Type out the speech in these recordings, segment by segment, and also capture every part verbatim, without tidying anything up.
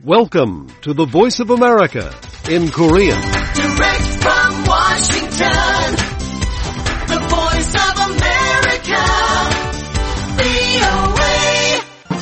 Welcome to the Voice of America in Korean. Direct from Washington, the Voice of America, 브이오에이.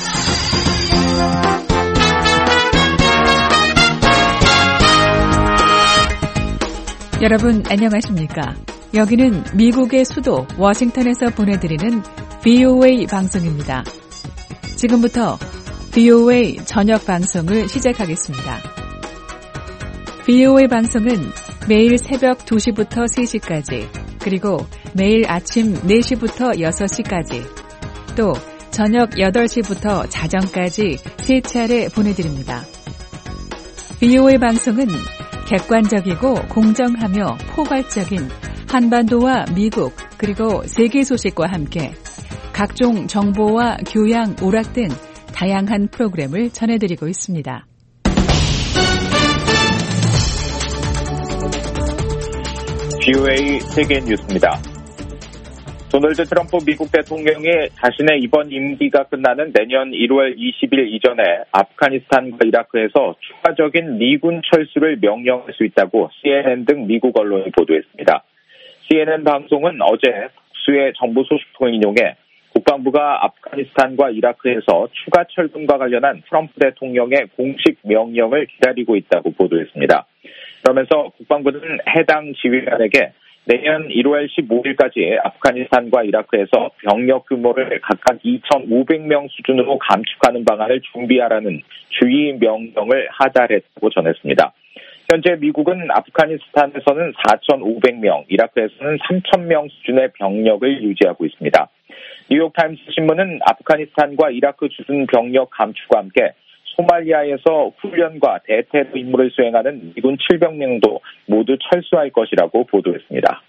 여러분 안녕하십니까? 여기는 미국의 수도 워싱턴에서 보내드리는 브이오에이 방송입니다. 지금부터 브이오에이 저녁 방송을 시작하겠습니다. 브이오에이 방송은 매일 새벽 두 시부터 세 시까지, 그리고 매일 아침 네 시부터 여섯 시까지, 또 저녁 여덟 시부터 자정까지 세 차례 보내드립니다. 브이오에이 방송은 객관적이고 공정하며 포괄적인 한반도와 미국 그리고 세계 소식과 함께 각종 정보와 교양, 오락 등 다양한 프로그램을 전해드리고 있습니다. 브이오에이 세계 뉴스입니다. 도널드 트럼프 미국 대통령이 자신의 이번 임기가 끝나는 내년 일월 이십일 이전에 아프가니스탄과 이라크에서 추가적인 미군 철수를 명령할 수 있다고 씨엔엔 등 미국 언론이 보도했습니다. 씨엔엔 방송은 어제 복수의 정부 소식통을 인용해 국방부가 아프가니스탄과 이라크에서 추가 철군과 관련한 트럼프 대통령의 공식 명령을 기다리고 있다고 보도했습니다. 그러면서 국방부는 해당 지휘관에게 내년 일월 십오일까지 아프가니스탄과 이라크에서 병력 규모를 각각 이천오백 명 수준으로 감축하는 방안을 준비하라는 주의 명령을 하달했다고 전했습니다. 현재 미국은 아프가니스탄에서는 사천오백 명, 이라크에서는 삼천 명 수준의 병력을 유지하고 있습니다. 뉴욕타임스 신문은 아프가니스탄과 이라크 주둔 병력 감축과 함께 소말리아에서 훈련과 대테러 임무를 수행하는 미군 칠백 명도 모두 철수할 것이라고 보도했습니다.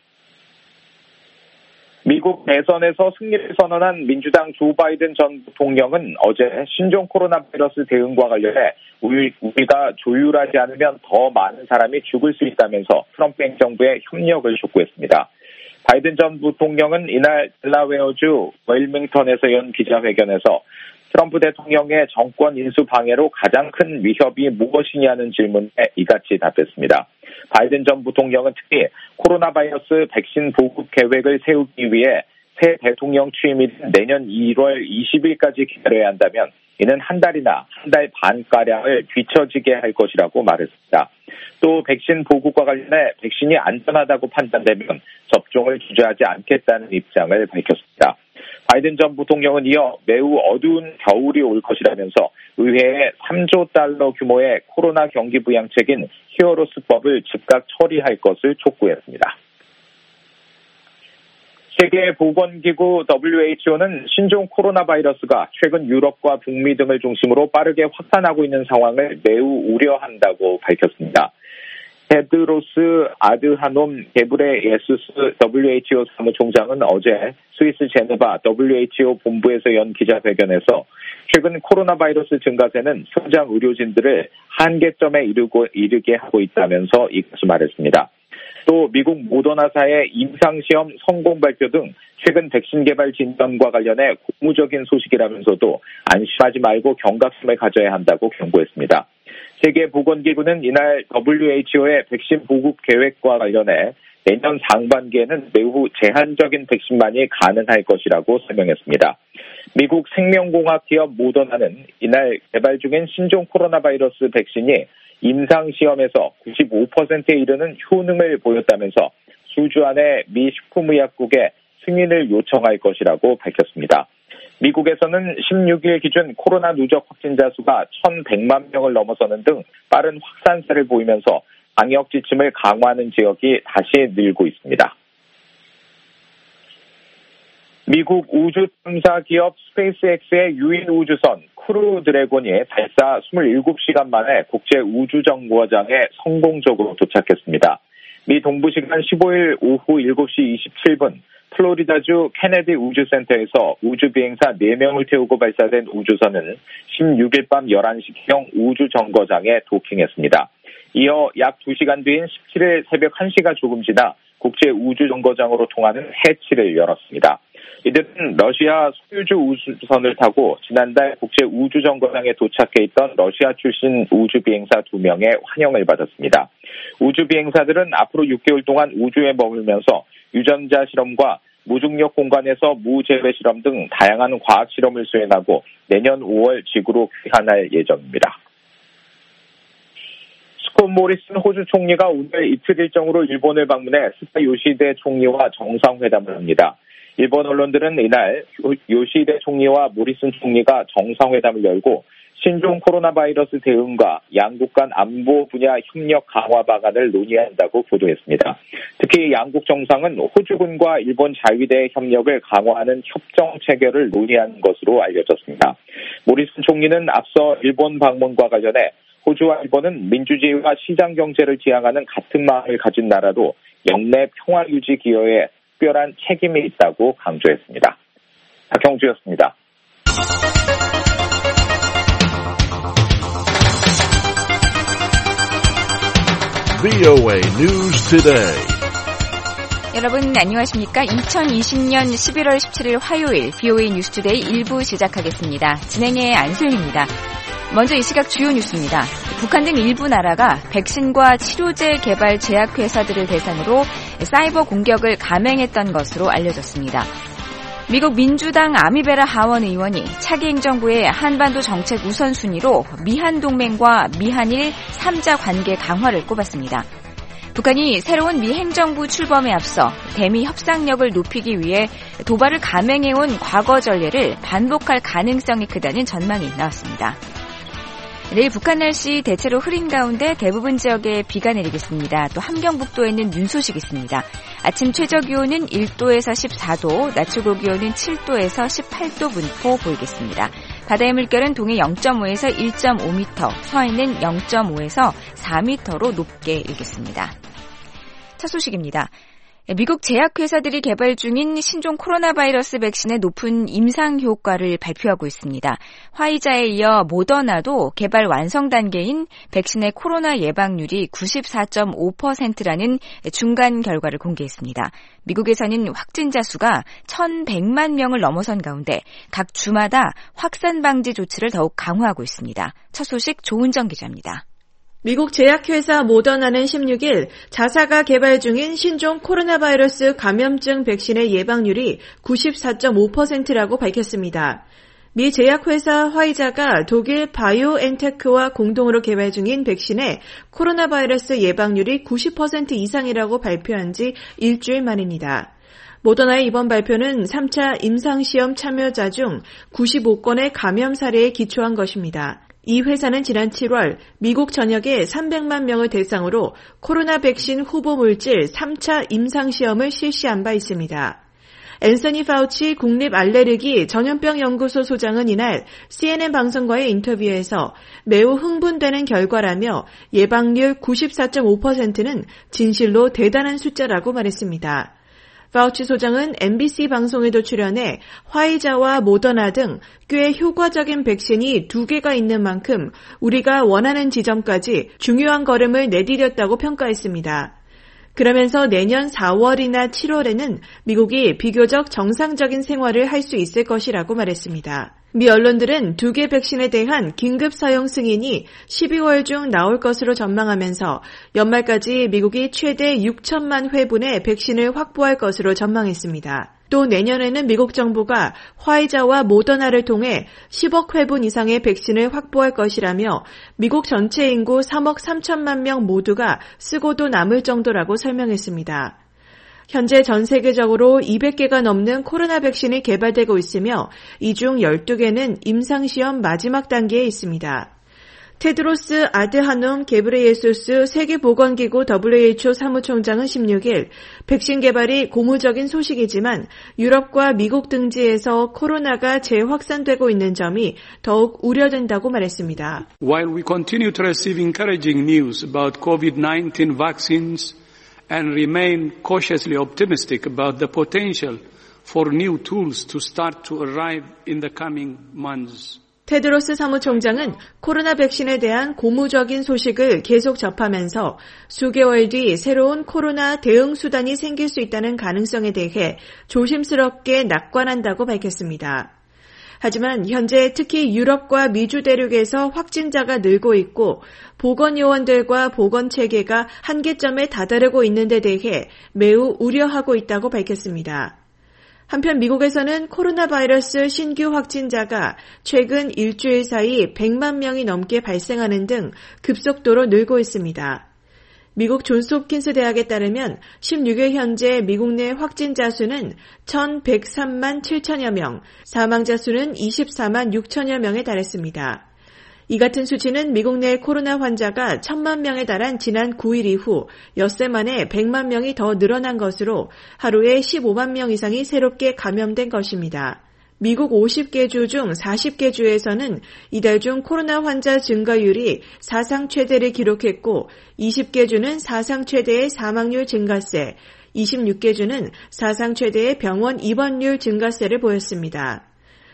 미국 대선에서 승리를 선언한 민주당 조 바이든 전 부통령은 어제 신종 코로나 바이러스 대응과 관련해 우리가 조율하지 않으면 더 많은 사람이 죽을 수 있다면서 트럼프 행정부에 협력을 촉구했습니다. 바이든 전 부통령은 이날 델라웨어주 웰밍턴에서 연 기자회견에서 트럼프 대통령의 정권 인수 방해로 가장 큰 위협이 무엇이냐는 질문에 이같이 답했습니다. 바이든 전 부통령은 특히 코로나 바이러스 백신 보급 계획을 세우기 위해 새 대통령 취임일 내년 일월 이십일까지 기다려야 한다면 이는 한 달이나 한 달 반가량을 뒤처지게 할 것이라고 말했습니다. 또 백신 보급과 관련해 백신이 안전하다고 판단되면 접종을 주저하지 않겠다는 입장을 밝혔습니다. 바이든 전 부통령은 이어 매우 어두운 겨울이 올 것이라면서 의회에 삼조 달러 규모의 코로나 경기 부양책인 히어로스법을 즉각 처리할 것을 촉구했습니다. 세계보건기구 더블유에이치오는 신종 코로나 바이러스가 최근 유럽과 북미 등을 중심으로 빠르게 확산하고 있는 상황을 매우 우려한다고 밝혔습니다. 테드로스 아드하놈 게브레예수스 더블유에이치오 사무총장은 어제 스위스 제네바 더블유에이치오 본부에서 연 기자회견에서 최근 코로나 바이러스 증가세는 현장 의료진들을 한계점에 이르고, 이르게 하고 있다면서 이같이 말했습니다. 또 미국 모더나사의 임상시험 성공 발표 등 최근 백신 개발 진전과 관련해 고무적인 소식이라면서도 안심하지 말고 경각심을 가져야 한다고 경고했습니다. 세계보건기구는 이날 더블유에이치오의 백신 보급 계획과 관련해 내년 상반기에는 매우 제한적인 백신만이 가능할 것이라고 설명했습니다. 미국 생명공학 기업 모더나는 이날 개발 중인 신종 코로나 바이러스 백신이 임상시험에서 구십오 퍼센트에 이르는 효능을 보였다면서 수주안에 미 식품의약국에 승인을 요청할 것이라고 밝혔습니다. 미국에서는 십육일 기준 코로나 누적 확진자 수가 천백만 명을 넘어서는 등 빠른 확산세를 보이면서 방역 지침을 강화하는 지역이 다시 늘고 있습니다. 미국 우주 탐사 기업 스페이스X의 유인 우주선 크루 드래곤이 발사 이십칠 시간 만에 국제 우주정거장에 성공적으로 도착했습니다. 미 동부시간 십오일 오후 일곱 시 이십칠 분 플로리다주 케네디 우주센터에서 우주비행사 네 명을 태우고 발사된 우주선은 십육일 밤 열한 시경 우주정거장에 도킹했습니다. 이어 약 두 시간 뒤인 십칠일 새벽 한 시가 조금 지나 국제 우주정거장으로 통하는 해치를 열었습니다. 이들은 러시아 소유주 우주선을 타고 지난달 국제 우주정거장에 도착해 있던 러시아 출신 우주비행사 두 명의 환영을 받았습니다. 우주비행사들은 앞으로 육 개월 동안 우주에 머물면서 유전자 실험과 무중력 공간에서 무제외 실험 등 다양한 과학 실험을 수행하고 내년 오월 지구로 귀환할 예정입니다. 스콧 모리슨 호주 총리가 오늘 이틀 일정으로 일본을 방문해 스타 요시히데 총리와 정상회담을 합니다. 일본 언론들은 이날 요시히데 총리와 모리슨 총리가 정상회담을 열고 신종 코로나 바이러스 대응과 양국 간 안보 분야 협력 강화 방안을 논의한다고 보도했습니다. 특히 양국 정상은 호주군과 일본 자위대의 협력을 강화하는 협정 체결을 논의한 것으로 알려졌습니다. 모리슨 총리는 앞서 일본 방문과 관련해 호주와 일본은 민주주의와 시장 경제를 지향하는 같은 마음을 가진 나라로 영내 평화 유지 기여에 특별한 책임이 있다고 강조했습니다. 박형주였습니다. 브이오에이 News Today. 여러분 안녕하십니까? 이천이십년 십일월 십칠일 화요일 브이오에이 뉴스 투데이 일 부 시작하겠습니다. 진행의 안소영입니다. 먼저 이 시각 주요 뉴스입니다. 북한 등 일부 나라가 백신과 치료제 개발 제약회사들을 대상으로 사이버 공격을 감행했던 것으로 알려졌습니다. 미국 민주당 아미베라 하원 의원이 차기 행정부의 한반도 정책 우선순위로 미한동맹과 미한일 삼자 관계 강화를 꼽았습니다. 북한이 새로운 미 행정부 출범에 앞서 대미 협상력을 높이기 위해 도발을 감행해온 과거 전례를 반복할 가능성이 크다는 전망이 나왔습니다. 내일 북한 날씨 대체로 흐린 가운데 대부분 지역에 비가 내리겠습니다. 또 함경북도에는 눈 소식이 있습니다. 아침 최저기온은 일도에서 십사도, 낮 최고기온은 칠도에서 십팔도 분포 보이겠습니다. 바다의 물결은 동해 영점오에서 일점오 미터, 서해는 영점오에서 사 미터로 높게 일겠습니다. 첫 소식입니다. 미국 제약회사들이 개발 중인 신종 코로나 바이러스 백신의 높은 임상 효과를 발표하고 있습니다. 화이자에 이어 모더나도 개발 완성 단계인 백신의 코로나 예방률이 구십사 점 오 퍼센트라는 중간 결과를 공개했습니다. 미국에서는 확진자 수가 천백만 명을 넘어선 가운데 각 주마다 확산 방지 조치를 더욱 강화하고 있습니다. 첫 소식 조은정 기자입니다. 미국 제약회사 모더나는 십육일 자사가 개발 중인 신종 코로나 바이러스 감염증 백신의 예방률이 구십사 점 오 퍼센트라고 밝혔습니다. 미 제약회사 화이자가 독일 바이오엔테크와 공동으로 개발 중인 백신의 코로나 바이러스 예방률이 구십 퍼센트 이상이라고 발표한 지 일주일 만입니다. 모더나의 이번 발표는 삼 차 임상시험 참여자 중 구십오 건의 감염 사례에 기초한 것입니다. 이 회사는 지난 칠월 미국 전역에 삼백만 명을 대상으로 코로나 백신 후보 물질 삼 차 임상시험을 실시한 바 있습니다. 앤서니 파우치 국립알레르기 전염병 연구소 소장은 이날 씨엔엔 방송과의 인터뷰에서 매우 흥분되는 결과라며 예방률 구십사 점 오 퍼센트는 진실로 대단한 숫자라고 말했습니다. 파우치 소장은 엠비씨 방송에도 출연해 화이자와 모더나 등 꽤 효과적인 백신이 두 개가 있는 만큼 우리가 원하는 지점까지 중요한 걸음을 내디뎠다고 평가했습니다. 그러면서 내년 사월이나 칠월에는 미국이 비교적 정상적인 생활을 할 수 있을 것이라고 말했습니다. 미 언론들은 두 개 백신에 대한 긴급 사용 승인이 십이월 중 나올 것으로 전망하면서 연말까지 미국이 최대 육천만 회분의 백신을 확보할 것으로 전망했습니다. 또 내년에는 미국 정부가 화이자와 모더나를 통해 십억 회분 이상의 백신을 확보할 것이라며 미국 전체 인구 삼억 삼천만 명 모두가 쓰고도 남을 정도라고 설명했습니다. 현재 전 세계적으로 이백 개가 넘는 코로나 백신이 개발되고 있으며 이 중 열두 개는 임상시험 마지막 단계에 있습니다. 테드로스 아드하놈 게브레예수스 세계보건기구 더블유에이치오 사무총장은 십육일 백신 개발이 고무적인 소식이지만 유럽과 미국 등지에서 코로나가 재확산되고 있는 점이 더욱 우려된다고 말했습니다. While we continue to receive encouraging news about 코비드 나인틴 vaccines and remain cautiously optimistic about the potential for new tools to start to arrive in the coming months. 테드로스 사무총장은 코로나 백신에 대한 고무적인 소식을 계속 접하면서 수개월 뒤 새로운 코로나 대응 수단이 생길 수 있다는 가능성에 대해 조심스럽게 낙관한다고 밝혔습니다. 하지만 현재 특히 유럽과 미주 대륙에서 확진자가 늘고 있고 보건요원들과 보건체계가 한계점에 다다르고 있는 데 대해 매우 우려하고 있다고 밝혔습니다. 한편 미국에서는 코로나 바이러스 신규 확진자가 최근 일주일 사이 백만 명이 넘게 발생하는 등 급속도로 늘고 있습니다. 미국 존스홉킨스 대학에 따르면 십육일 현재 미국 내 확진자 수는 천백삼만 칠천여 명, 사망자 수는 이십사만 육천여 명에 달했습니다. 이 같은 수치는 미국 내 코로나 환자가 천만 명에 달한 지난 구일 이후 엿새 만에 백만 명이 더 늘어난 것으로 하루에 십오만 명 이상이 새롭게 감염된 것입니다. 미국 오십 개 주 중 사십 개 주에서는 이달 중 코로나 환자 증가율이 사상 최대를 기록했고 이십 개 주는 사상 최대의 사망률 증가세, 이십육 개 주는 사상 최대의 병원 입원율 증가세를 보였습니다.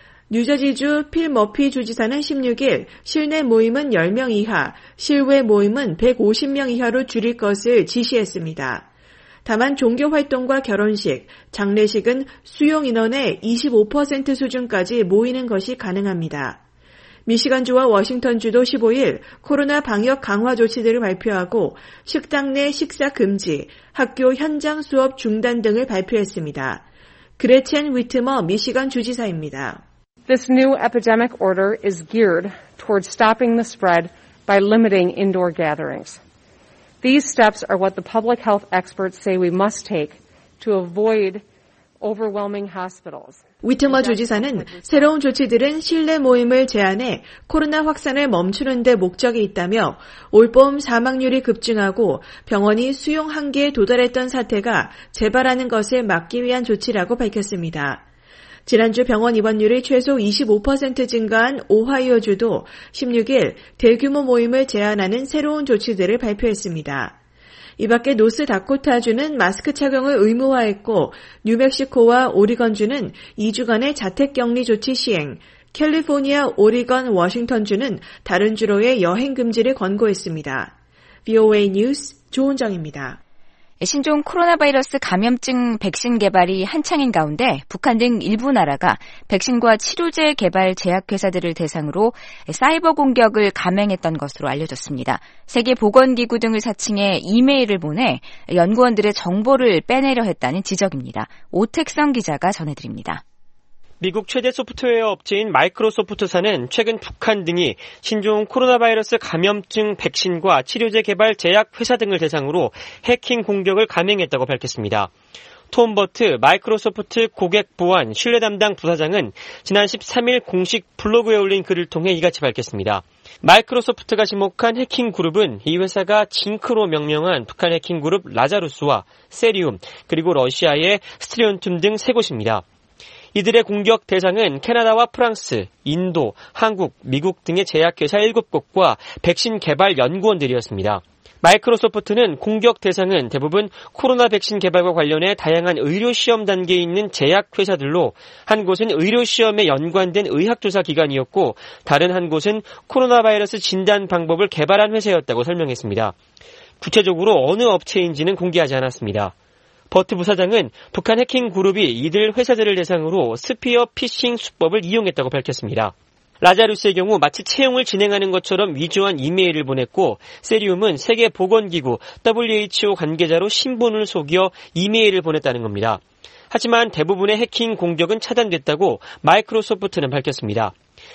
뉴저지주 필 머피 주지사는 십육일 실내 모임은 열 명 이하, 실외 모임은 백오십 명 이하로 줄일 것을 지시했습니다. 다만 종교활동과 결혼식, 장례식은 수용 인원의 이십오 퍼센트 수준까지 모이는 것이 가능합니다. 미시간주와 워싱턴주도 십오일 코로나 방역 강화 조치들을 발표하고 식당 내 식사 금지, 학교 현장 수업 중단 등을 발표했습니다. 그레첸 위트머 미시간 주지사입니다. This new epidemic order is geared towards stopping the spread by limiting indoor gatherings. These steps are what the public health experts say we must take to avoid overwhelming hospitals. 위트머 주지사는 새로운 조치들은 실내 모임을 제한해 코로나 확산을 멈추는 데 목적이 있다며 올봄 사망률이 급증하고 병원이 수용 한계에 도달했던 사태가 재발하는 것을 막기 위한 조치라고 밝혔습니다. 지난주 병원 입원율이 최소 이십오 퍼센트 증가한 오하이오주도 십육일 대규모 모임을 제한하는 새로운 조치들을 발표했습니다. 이 밖에 노스다코타주는 마스크 착용을 의무화했고 뉴멕시코와 오리건주는 이 주간의 자택격리 조치 시행, 캘리포니아, 오리건, 워싱턴주는 다른 주로의 여행 금지를 권고했습니다. 브이오에이 뉴스 조은정입니다. 신종 코로나 바이러스 감염증 백신 개발이 한창인 가운데 북한 등 일부 나라가 백신과 치료제 개발 제약회사들을 대상으로 사이버 공격을 감행했던 것으로 알려졌습니다. 세계보건기구 등을 사칭해 이메일을 보내 연구원들의 정보를 빼내려 했다는 지적입니다. 오택성 기자가 전해드립니다. 미국 최대 소프트웨어 업체인 마이크로소프트사는 최근 북한 등이 신종 코로나 바이러스 감염증 백신과 치료제 개발 제약 회사 등을 대상으로 해킹 공격을 감행했다고 밝혔습니다. 톰 버트 마이크로소프트 고객 보안 신뢰 담당 부사장은 지난 십삼일 공식 블로그에 올린 글을 통해 이같이 밝혔습니다. 마이크로소프트가 지목한 해킹 그룹은 이 회사가 징크로 명명한 북한 해킹 그룹 라자루스와 세리움 그리고 러시아의 스트리온툼 등 세 곳입니다. 이들의 공격 대상은 캐나다와 프랑스, 인도, 한국, 미국 등의 제약회사 일곱 곳과 백신 개발 연구원들이었습니다. 마이크로소프트는 공격 대상은 대부분 코로나 백신 개발과 관련해 다양한 의료시험 단계에 있는 제약회사들로 한 곳은 의료시험에 연관된 의학조사 기관이었고 다른 한 곳은 코로나 바이러스 진단 방법을 개발한 회사였다고 설명했습니다. 구체적으로 어느 업체인지는 공개하지 않았습니다. 버트 부사장은 북한 해킹 그룹이 이들 회사들을 대상으로 스피어 피싱 수법을 이용했다고 밝혔습니다. 라자루스의 경우 마치 채용을 진행하는 것처럼 위조한 이메일을 보냈고 세리움은 세계보건기구 더블유에이치오 관계자로 신분을 속여 이메일을 보냈다는 겁니다. 하지만 대부분의 해킹 공격은 차단됐다고 마이크로소프트는 밝혔습니다.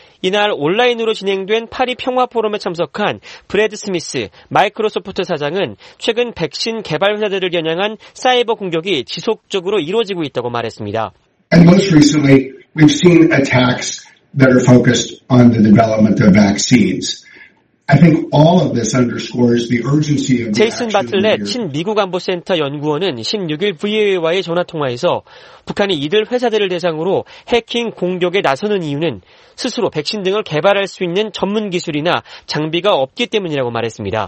이날 온라인으로 진행된 파리 평화 포럼에 참석한 브래드 스미스 마이크로소프트 사장은 최근 백신 개발 회사들을 겨냥한 사이버 공격이 지속적으로 이루어지고 있다고 말했습니다. And most recently, we've seen attacks that are focused on the development of vaccines. I think all of this underscores the urgency of the 제이슨 바틀렛 친미국 안보센터 연구원은 십육일 브이오에이와의 전화통화에서 북한이 이들 회사들을 대상으로 해킹 공격에 나서는 이유는 스스로 백신 등을 개발할 수 있는 전문 기술이나 장비가 없기 때문이라고 말했습니다.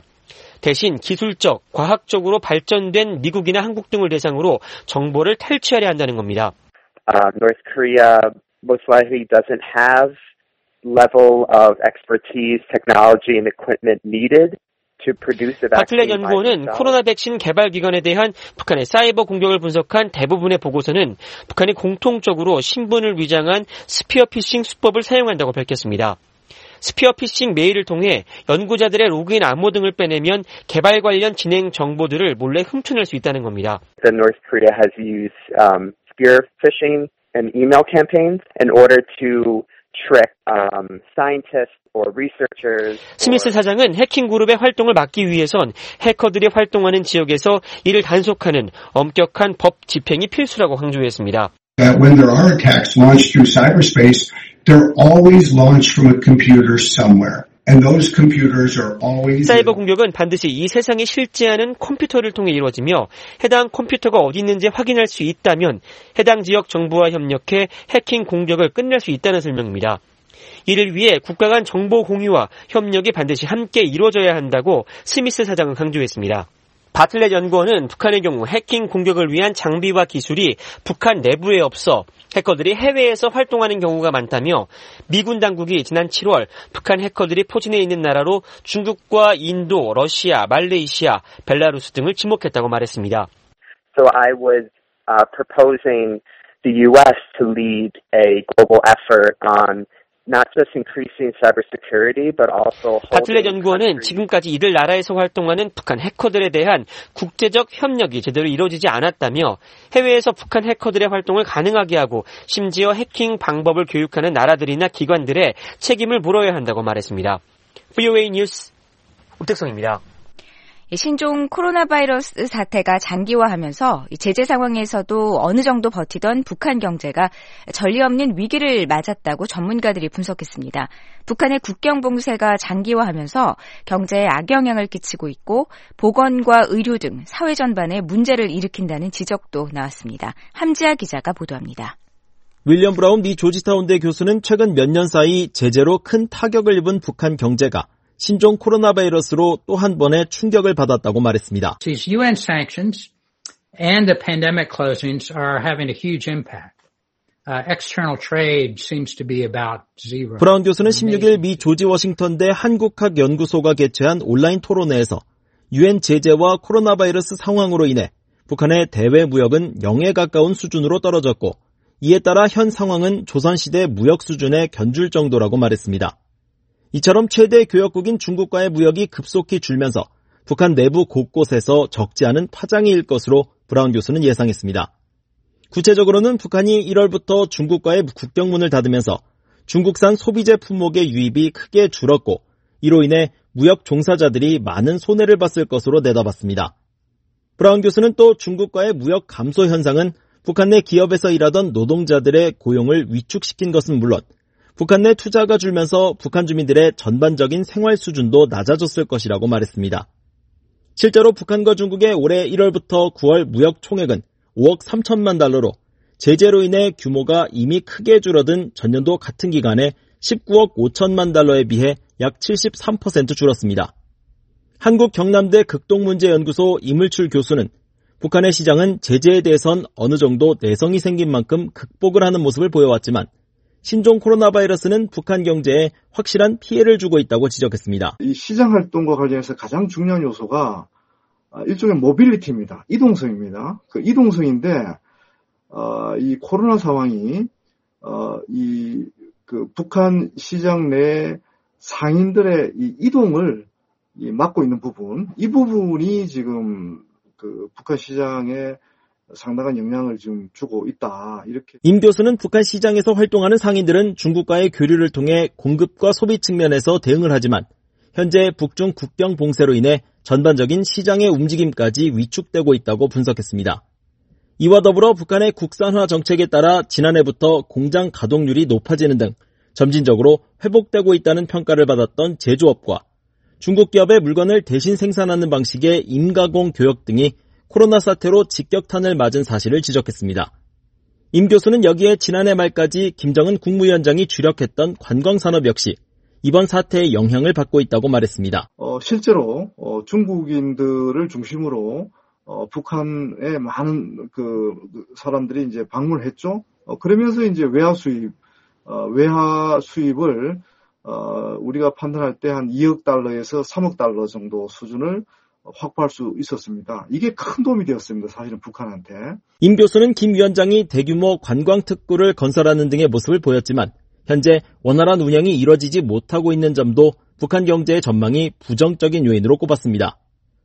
대신 기술적, 과학적으로 발전된 미국이나 한국 등을 대상으로 정보를 탈취하려 한다는 겁니다. Uh, North Korea most likely doesn't have level of expertise, technology, and equipment needed to produce a 바틀렛 vaccine. 연구원은 코로나 백신 개발 기관에 대한 북한의 사이버 공격을 분석한 대부분의 보고서는 북한이 공통적으로 신분을 위장한 스피어 피싱 수법을 사용한다고 밝혔습니다. 스피어 피싱 메일을 통해 연구자들의 로그인 암호 등을 빼내면 개발 관련 진행 정보들을 몰래 훔쳐낼 수 있다는 겁니다. The North Korea has used um, spear phishing and email campaigns in order to trick um, scientists or researchers. 스미스 사장은 해킹 그룹의 활동을 막기 위해선 해커들이 활동하는 지역에서 이를 단속하는 엄격한 법 집행이 필수라고 강조했습니다. That when there are attacks launched through cyberspace, they're always launched from a computer somewhere. And those computers are always 사이버 공격은 반드시 이 세상에 실제하는 컴퓨터를 통해 이루어지며 해당 컴퓨터가 어디 있는지 확인할 수 있다면 해당 지역 정부와 협력해 해킹 공격을 끝낼 수 있다는 설명입니다. 이를 위해 국가 간 정보 공유와 협력이 반드시 함께 이루어져야 한다고 스미스 사장은 강조했습니다. 바틀렛 연구원은 북한의 경우 해킹 공격을 위한 장비와 기술이 북한 내부에 없어 해커들이 해외에서 활동하는 경우가 많다며 미군 당국이 지난 칠월 북한 해커들이 포진해 있는 나라로 중국과 인도, 러시아, 말레이시아, 벨라루스 등을 지목했다고 말했습니다. So I was uh, proposing the U S to lead a global effort on not just increasing cybersecurity, but also 바틀렛 연구원은 지금까지 이들 나라에서 활동하는 북한 해커들에 대한 국제적 협력이 제대로 이루어지지 않았다며 해외에서 북한 해커들의 활동을 가능하게 하고 심지어 해킹 방법을 교육하는 나라들이나 기관들의 책임을 물어야 한다고 말했습니다. 브이오에이 뉴스 우택성입니다. 신종 코로나 바이러스 사태가 장기화하면서 제재 상황에서도 어느 정도 버티던 북한 경제가 전례 없는 위기를 맞았다고 전문가들이 분석했습니다. 북한의 국경 봉쇄가 장기화하면서 경제에 악영향을 끼치고 있고 보건과 의료 등 사회 전반에 문제를 일으킨다는 지적도 나왔습니다. 함지아 기자가 보도합니다. 윌리엄 브라운 미 조지타운대 교수는 최근 몇 년 사이 제재로 큰 타격을 입은 북한 경제가 신종 코로나 바이러스로 또 한 번의 충격을 받았다고 말했습니다. These U N sanctions and the pandemic closings are having a huge impact. Uh, external trade seems to be about zero. 브라운 교수는 십육 일 미 조지 워싱턴대 한국학 연구소가 개최한 온라인 토론회에서 유엔 제재와 코로나 바이러스 상황으로 인해 북한의 대외 무역은 영에 가까운 수준으로 떨어졌고 이에 따라 현 상황은 조선시대 무역 수준에 견줄 정도라고 말했습니다. 이처럼 최대 교역국인 중국과의 무역이 급속히 줄면서 북한 내부 곳곳에서 적지 않은 파장이 일 것으로 브라운 교수는 예상했습니다. 구체적으로는 북한이 일월부터 중국과의 국경문을 닫으면서 중국산 소비재 품목의 유입이 크게 줄었고 이로 인해 무역 종사자들이 많은 손해를 봤을 것으로 내다봤습니다. 브라운 교수는 또 중국과의 무역 감소 현상은 북한 내 기업에서 일하던 노동자들의 고용을 위축시킨 것은 물론 북한 내 투자가 줄면서 북한 주민들의 전반적인 생활 수준도 낮아졌을 것이라고 말했습니다. 실제로 북한과 중국의 올해 일월부터 구월 무역 총액은 오억 삼천만 달러로 제재로 인해 규모가 이미 크게 줄어든 전년도 같은 기간에 십구억 오천만 달러에 비해 약 칠십삼 퍼센트 줄었습니다. 한국 경남대 극동문제연구소 이물출 교수는 북한의 시장은 제재에 대해선 어느 정도 내성이 생긴 만큼 극복을 하는 모습을 보여왔지만 신종 코로나 바이러스는 북한 경제에 확실한 피해를 주고 있다고 지적했습니다. 이 시장 활동과 관련해서 가장 중요한 요소가 일종의 모빌리티입니다. 이동성입니다. 그 이동성인데 어, 이 코로나 상황이 어, 이 그 북한 시장 내 상인들의 이 이동을 이 막고 있는 부분, 이 부분이 지금 그 북한 시장에 상당한 영향을 좀 주고 있다. 이렇게. 임 교수는 북한 시장에서 활동하는 상인들은 중국과의 교류를 통해 공급과 소비 측면에서 대응을 하지만 현재 북중 국경 봉쇄로 인해 전반적인 시장의 움직임까지 위축되고 있다고 분석했습니다. 이와 더불어 북한의 국산화 정책에 따라 지난해부터 공장 가동률이 높아지는 등 점진적으로 회복되고 있다는 평가를 받았던 제조업과 중국 기업의 물건을 대신 생산하는 방식의 임가공 교역 등이 코로나 사태로 직격탄을 맞은 사실을 지적했습니다. 임 교수는 여기에 지난해 말까지 김정은 국무위원장이 주력했던 관광산업 역시 이번 사태의 영향을 받고 있다고 말했습니다. 어, 실제로 어, 중국인들을 중심으로 어, 북한에 많은 그 사람들이 이제 방문을 했죠. 어, 그러면서 이제 외화 수입, 어, 외화 수입을 어, 우리가 판단할 때 한 이억 달러에서 삼억 달러 정도 수준을 확보할 수 있었습니다. 이게 큰 도움이 되었습니다. 사실은 북한한테. 임 교수는 김 위원장이 대규모 관광특구를 건설하는 등의 모습을 보였지만 현재 원활한 운영이 이뤄지지 못하고 있는 점도 북한 경제의 전망이 부정적인 요인으로 꼽았습니다.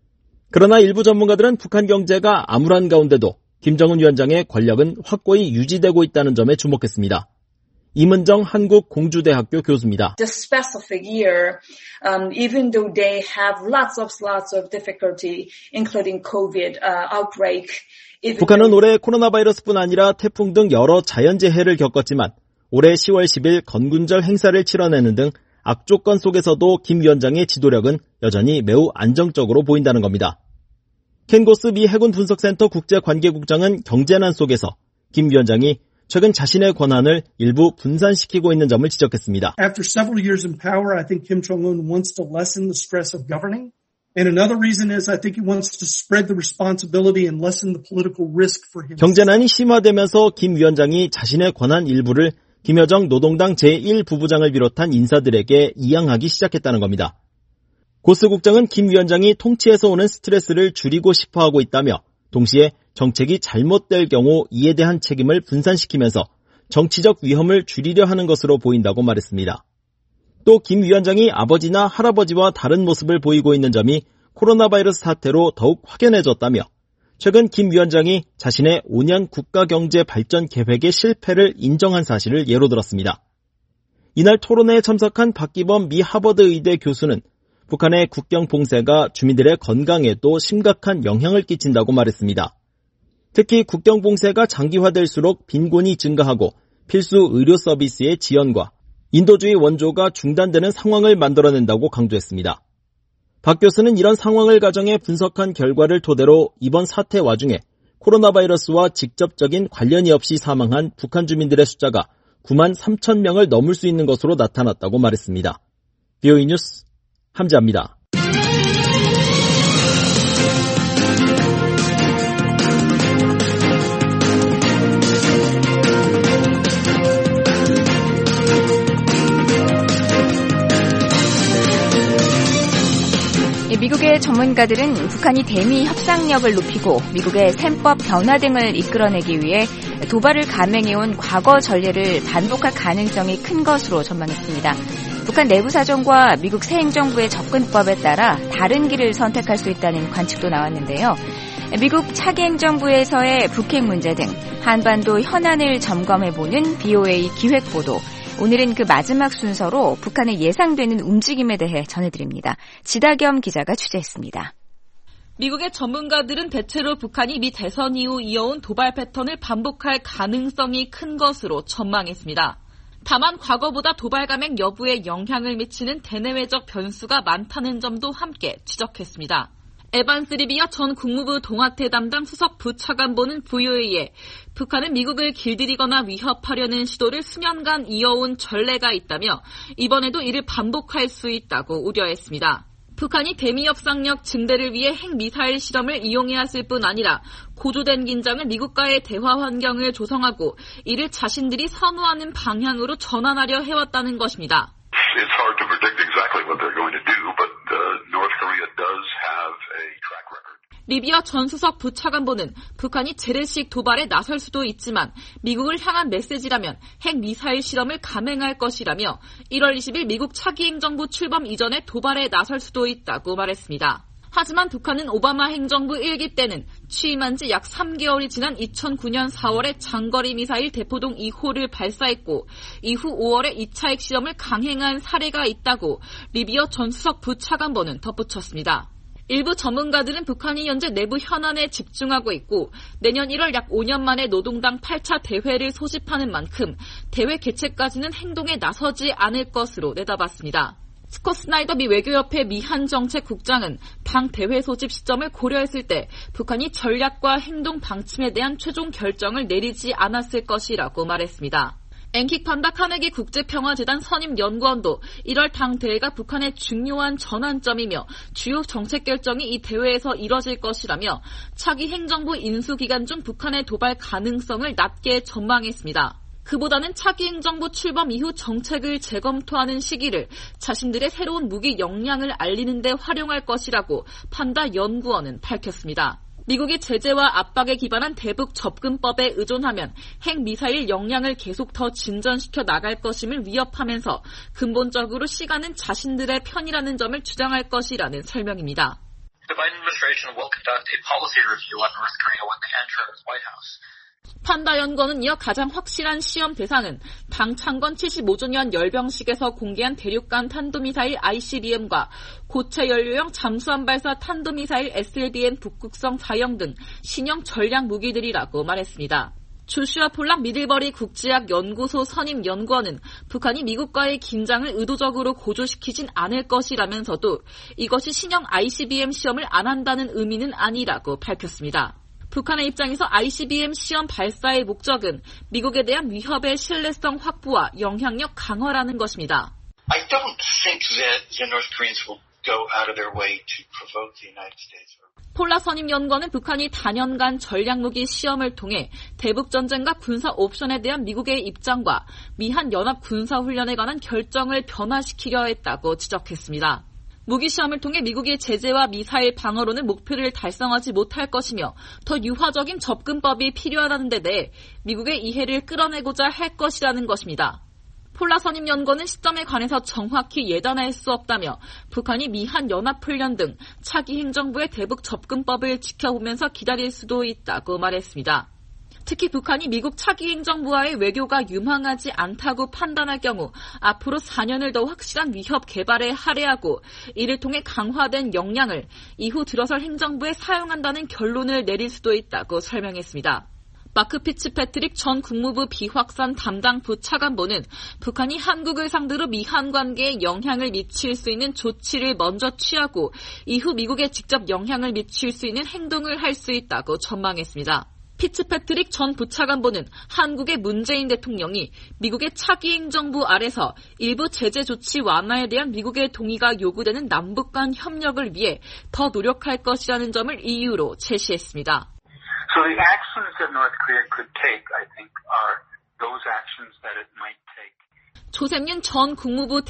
그러나 일부 전문가들은 북한 경제가 암울한 가운데도 김정은 위원장의 권력은 확고히 유지되고 있다는 점에 주목했습니다. 임은정 한국공주대학교 교수입니다. The specific year, um, even though they have lots of lots of difficulty, including COVID uh, outbreak. 북한은 올해 코로나 바이러스뿐 아니라 태풍 등 여러 자연재해를 겪었지만 올해 시월 십일 건군절 행사를 치러내는 등 악조건 속에서도 김 위원장의 지도력은 여전히 매우 안정적으로 보인다는 겁니다. 켄 고스 미 해군 분석센터 국제관계국장은 경제난 속에서 김 위원장이 최근 자신의 권한을 일부 분산시키고 있는 점을 지적했습니다. After several years in power, I think Kim Jong-un wants to lessen the stress of governing. And another reason is I think he wants to spread the responsibility and lessen the political risk for him. 경제난이 심화되면서 김 위원장이 자신의 권한 일부를 김여정 노동당 제일 부부장을 비롯한 인사들에게 이양하기 시작했다는 겁니다. 고스 국장은 김 위원장이 통치에서 오는 스트레스를 줄이고 싶어하고 있다며 동시에 정책이 잘못될 경우 이에 대한 책임을 분산시키면서 정치적 위험을 줄이려 하는 것으로 보인다고 말했습니다. 또 김 위원장이 아버지나 할아버지와 다른 모습을 보이고 있는 점이 코로나 바이러스 사태로 더욱 확연해졌다며 최근 김 위원장이 자신의 오 년 국가경제 발전 계획의 실패를 인정한 사실을 예로 들었습니다. 이날 토론회에 참석한 박기범 미 하버드 의대 교수는 북한의 국경 봉쇄가 주민들의 건강에도 심각한 영향을 끼친다고 말했습니다. 특히 국경 봉쇄가 장기화될수록 빈곤이 증가하고 필수 의료 서비스의 지연과 인도주의 원조가 중단되는 상황을 만들어낸다고 강조했습니다. 박 교수는 이런 상황을 가정해 분석한 결과를 토대로 이번 사태 와중에 코로나 바이러스와 직접적인 관련이 없이 사망한 북한 주민들의 숫자가 구만 삼천 명을 넘을 수 있는 것으로 나타났다고 말했습니다. 비오이 뉴스 함지아입니다. 미국의 전문가들은 북한이 대미 협상력을 높이고 미국의 셈법 변화 등을 이끌어내기 위해 도발을 감행해온 과거 전례를 반복할 가능성이 큰 것으로 전망했습니다. 북한 내부 사정과 미국 새 행정부의 접근법에 따라 다른 길을 선택할 수 있다는 관측도 나왔는데요. 미국 차기 행정부에서의 북핵 문제 등 한반도 현안을 점검해보는 비오에이 기획보도. 오늘은 그 마지막 순서로 북한의 예상되는 움직임에 대해 전해드립니다. 지다겸 기자가 취재했습니다. 미국의 전문가들은 대체로 북한이 미 대선 이후 이어온 도발 패턴을 반복할 가능성이 큰 것으로 전망했습니다. 다만 과거보다 도발 감행 여부에 영향을 미치는 대내외적 변수가 많다는 점도 함께 지적했습니다. 에반스 리비어 전 국무부 동아태 담당 수석 부차관보는 브이오에이에 북한은 미국을 길들이거나 위협하려는 시도를 수년간 이어온 전례가 있다며 이번에도 이를 반복할 수 있다고 우려했습니다. 북한이 대미 협상력 증대를 위해 핵미사일 실험을 이용해왔을 뿐 아니라 고조된 긴장을 미국과의 대화 환경을 조성하고 이를 자신들이 선호하는 방향으로 전환하려 해왔다는 것입니다. It's hard to predict exactly what they're going to do, but uh, North Korea does have a track record. 리비아 전 수석 부차관보는 북한이 재래식 도발에 나설 수도 있지만 미국을 향한 메시지라면 핵미사일 실험을 감행할 것이라며 일월 이십일 미국 차기 행정부 출범 이전에 도발에 나설 수도 있다고 말했습니다. 하지만 북한은 오바마 행정부 일 기 때는 취임한 지 약 삼 개월이 지난 이천구년 사월에 장거리 미사일 대포동 이 호를 발사했고 이후 오월에 이 차 핵실험을 강행한 사례가 있다고 리비어 전 수석 부차관보는 덧붙였습니다. 일부 전문가들은 북한이 현재 내부 현안에 집중하고 있고 내년 일월 약 오 년 만에 노동당 팔 차 대회를 소집하는 만큼 대회 개최까지는 행동에 나서지 않을 것으로 내다봤습니다. 스콧 스나이더 미 외교협회 미한정책국장은 당 대회 소집 시점을 고려했을 때 북한이 전략과 행동 방침에 대한 최종 결정을 내리지 않았을 것이라고 말했습니다. 앵킥판다 카네기 국제평화재단 선임연구원도 일월 당 대회가 북한의 중요한 전환점이며 주요 정책 결정이 이 대회에서 이뤄질 것이라며 차기 행정부 인수 기간 중 북한의 도발 가능성을 낮게 전망했습니다. 그보다는 차기 행정부 출범 이후 정책을 재검토하는 시기를 자신들의 새로운 무기 역량을 알리는 데 활용할 것이라고 판다 연구원은 밝혔습니다. 미국이 제재와 압박에 기반한 대북 접근법에 의존하면 핵미사일 역량을 계속 더 진전시켜 나갈 것임을 위협하면서 근본적으로 시간은 자신들의 편이라는 점을 주장할 것이라는 설명입니다. The Biden administration will conduct a policy review on North Korea when they enter the White House. 판다 연구원은 이어 가장 확실한 시험 대상은 당 창건 칠십오 주년 열병식에서 공개한 대륙간 탄도미사일 아이씨비엠과 고체 연료형 잠수함 발사 탄도미사일 에스엘비엠 북극성 사형 등 신형 전략 무기들이라고 말했습니다. 조슈아 폴락 미들버리 국제학 연구소 선임 연구원은 북한이 미국과의 긴장을 의도적으로 고조시키진 않을 것이라면서도 이것이 신형 아이씨비엠 시험을 안 한다는 의미는 아니라고 밝혔습니다. 북한의 입장에서 아이씨비엠 시험 발사의 목적은 미국에 대한 위협의 신뢰성 확보와 영향력 강화라는 것입니다. I don't think that the North Koreans will go out of their way to provoke the United States. 폴라 선임 연구원은 북한이 단연간 전략무기 시험을 통해 대북전쟁과 군사 옵션에 대한 미국의 입장과 미한 연합 군사훈련에 관한 결정을 변화시키려 했다고 지적했습니다. 무기 시험을 통해 미국의 제재와 미사일 방어로는 목표를 달성하지 못할 것이며 더 유화적인 접근법이 필요하다는 데 대해 미국의 이해를 끌어내고자 할 것이라는 것입니다. 폴라 선임 연구원은 시점에 관해서 정확히 예단할 수 없다며 북한이 미한 연합훈련 등 차기 행정부의 대북 접근법을 지켜보면서 기다릴 수도 있다고 말했습니다. 특히 북한이 미국 차기 행정부와의 외교가 유망하지 않다고 판단할 경우 앞으로 사 년을 더 확실한 위협 개발에 할애하고 이를 통해 강화된 역량을 이후 들어설 행정부에 사용한다는 결론을 내릴 수도 있다고 설명했습니다. 마크 피츠패트릭 전 국무부 비확산 담당 부차관보는 북한이 한국을 상대로 미한 관계에 영향을 미칠 수 있는 조치를 먼저 취하고 이후 미국에 직접 영향을 미칠 수 있는 행동을 할 수 있다고 전망했습니다. 피츠패트릭 전 부차관보는 한국의 문재인 대통령이 미국의 차기 행정부 아래서 일부 제재 조치 완화에 대한 미국의 동의가 요구되는 남북 간 협력을 위해 더 노력할 것이라는 점을 이유로 제시했습니다. So the actions that North Korea could take, I think, are those actions that it might take. 조셉윤 전 국무부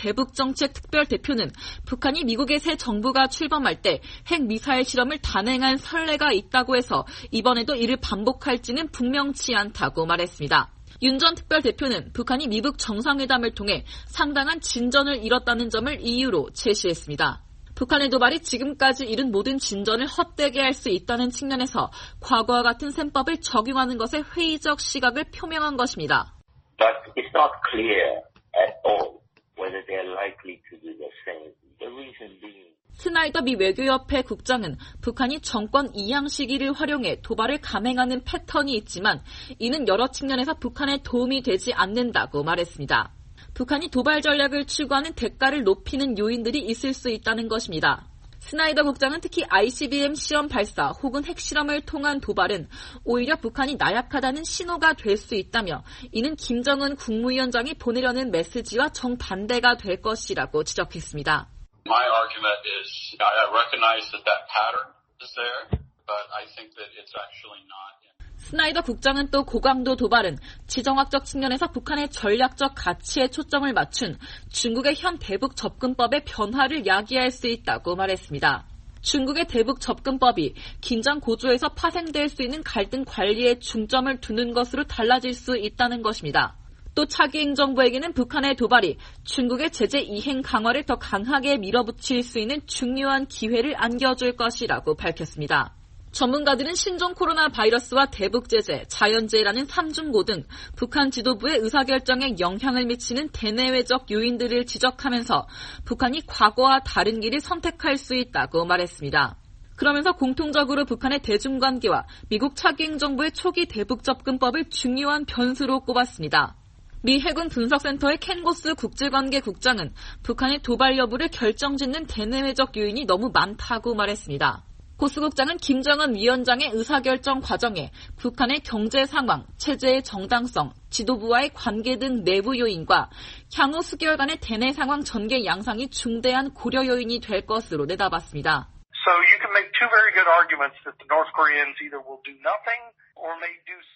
대북정책특별대표는 북한이 미국의 새 정부가 출범할 때 핵미사일 실험을 단행한 선례가 있다고 해서 이번에도 이를 반복할지는 분명치 않다고 말했습니다. 윤 전 특별대표는 북한이 미국 정상회담을 통해 상당한 진전을 이뤘다는 점을 이유로 제시했습니다. 북한의 도발이 지금까지 이룬 모든 진전을 헛되게 할 수 있다는 측면에서 과거와 같은 셈법을 적용하는 것에 회의적 시각을 표명한 것입니다. But it's not clear at all whether they are likely to do the same. The reason being 스나이더 미 외교협회 국장은 북한이 정권 이양 시기를 활용해 도발을 감행하는 패턴이 있지만 이는 여러 측면에서 북한에 도움이 되지 않는다고 말했습니다. 북한이 도발 전략을 추구하는 대가를 높이는 요인들이 있을 수 있다는 것입니다. 스나이더 국장은 특히 아이씨비엠 시험 발사 혹은 핵실험을 통한 도발은 오히려 북한이 나약하다는 신호가 될 수 있다며 이는 김정은 국무위원장이 보내려는 메시지와 정반대가 될 것이라고 지적했습니다. My argument is I recognize that that pattern is there, but I think that it's actually not. 스나이더 국장은 또 고강도 도발은 지정학적 측면에서 북한의 전략적 가치에 초점을 맞춘 중국의 현 대북 접근법의 변화를 야기할 수 있다고 말했습니다. 중국의 대북 접근법이 긴장 고조에서 파생될 수 있는 갈등 관리에 중점을 두는 것으로 달라질 수 있다는 것입니다. 또 차기 행정부에게는 북한의 도발이 중국의 제재 이행 강화를 더 강하게 밀어붙일 수 있는 중요한 기회를 안겨줄 것이라고 밝혔습니다. 전문가들은 신종 코로나 바이러스와 대북 제재, 자연재해라는 삼중고 등 북한 지도부의 의사결정에 영향을 미치는 대내외적 요인들을 지적하면서 북한이 과거와 다른 길을 선택할 수 있다고 말했습니다. 그러면서 공통적으로 북한의 대중관계와 미국 차기 행정부의 초기 대북 접근법을 중요한 변수로 꼽았습니다. 미 해군 분석센터의 켄 고스 국제관계 국장은 북한의 도발 여부를 결정짓는 대내외적 요인이 너무 많다고 말했습니다. 고스 국장은 김정은 위원장의 의사결정 과정에 북한의 경제 상황, 체제의 정당성, 지도부와의 관계 등 내부 요인과 향후 수개월 간의 대내 상황 전개 양상이 중대한 고려 요인이 될 것으로 내다봤습니다. So you can make two very good arguments that the North Koreans either will do nothing or may do something.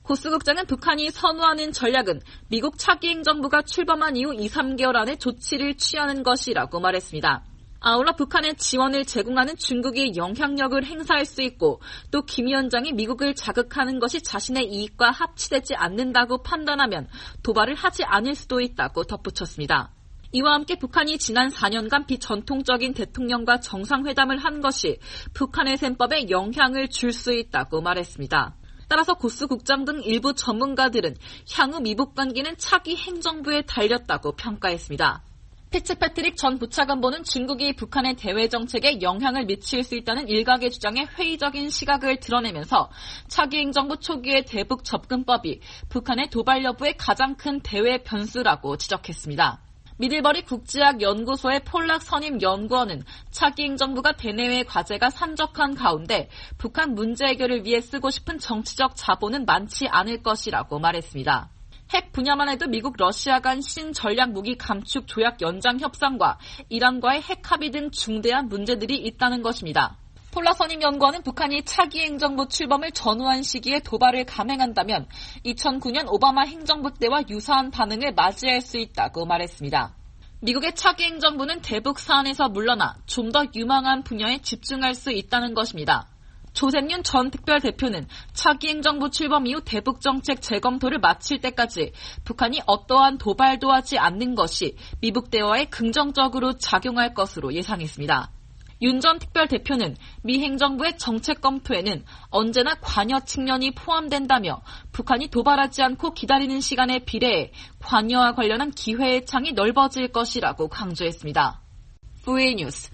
고스 국장은 북한이 선호하는 전략은 미국 차기 행정부가 출범한 이후 이, 삼 개월 안에 조치를 취하는 것이라고 말했습니다. 아울러 북한에 지원을 제공하는 중국이 영향력을 행사할 수 있고 또 김 위원장이 미국을 자극하는 것이 자신의 이익과 합치되지 않는다고 판단하면 도발을 하지 않을 수도 있다고 덧붙였습니다. 이와 함께 북한이 지난 사 년간 비전통적인 대통령과 정상회담을 한 것이 북한의 셈법에 영향을 줄 수 있다고 말했습니다. 따라서 고스 국장 등 일부 전문가들은 향후 미북 관계는 차기 행정부에 달렸다고 평가했습니다. 피츠패트릭 전 부차관보는 중국이 북한의 대외 정책에 영향을 미칠 수 있다는 일각의 주장에 회의적인 시각을 드러내면서 차기 행정부 초기의 대북 접근법이 북한의 도발 여부의 가장 큰 대외 변수라고 지적했습니다. 미들버리 국제학 연구소의 폴락 선임 연구원은 차기 행정부가 대내외 과제가 산적한 가운데 북한 문제 해결을 위해 쓰고 싶은 정치적 자본은 많지 않을 것이라고 말했습니다. 핵 분야만 해도 미국, 러시아 간 신전략 무기 감축 조약 연장 협상과 이란과의 핵 합의 등 중대한 문제들이 있다는 것입니다. 폴락 선임 연구원은 북한이 차기 행정부 출범을 전후한 시기에 도발을 감행한다면 이천구 년 오바마 행정부 때와 유사한 반응을 맞이할 수 있다고 말했습니다. 미국의 차기 행정부는 대북 사안에서 물러나 좀 더 유망한 분야에 집중할 수 있다는 것입니다. 조셉윤 전 특별대표는 차기 행정부 출범 이후 대북 정책 재검토를 마칠 때까지 북한이 어떠한 도발도 하지 않는 것이 미북 대화에 긍정적으로 작용할 것으로 예상했습니다. 윤 전 특별대표는 미 행정부의 정책 검토에는 언제나 관여 측면이 포함된다며 북한이 도발하지 않고 기다리는 시간에 비례해 관여와 관련한 기회의 창이 넓어질 것이라고 강조했습니다. 브이오에이 뉴스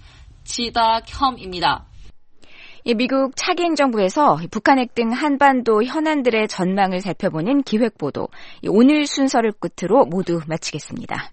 지다혐입니다. 미국 차기 행정부에서 북한핵 등 한반도 현안들의 전망을 살펴보는 기획보도, 오늘 순서를 끝으로 모두 마치겠습니다.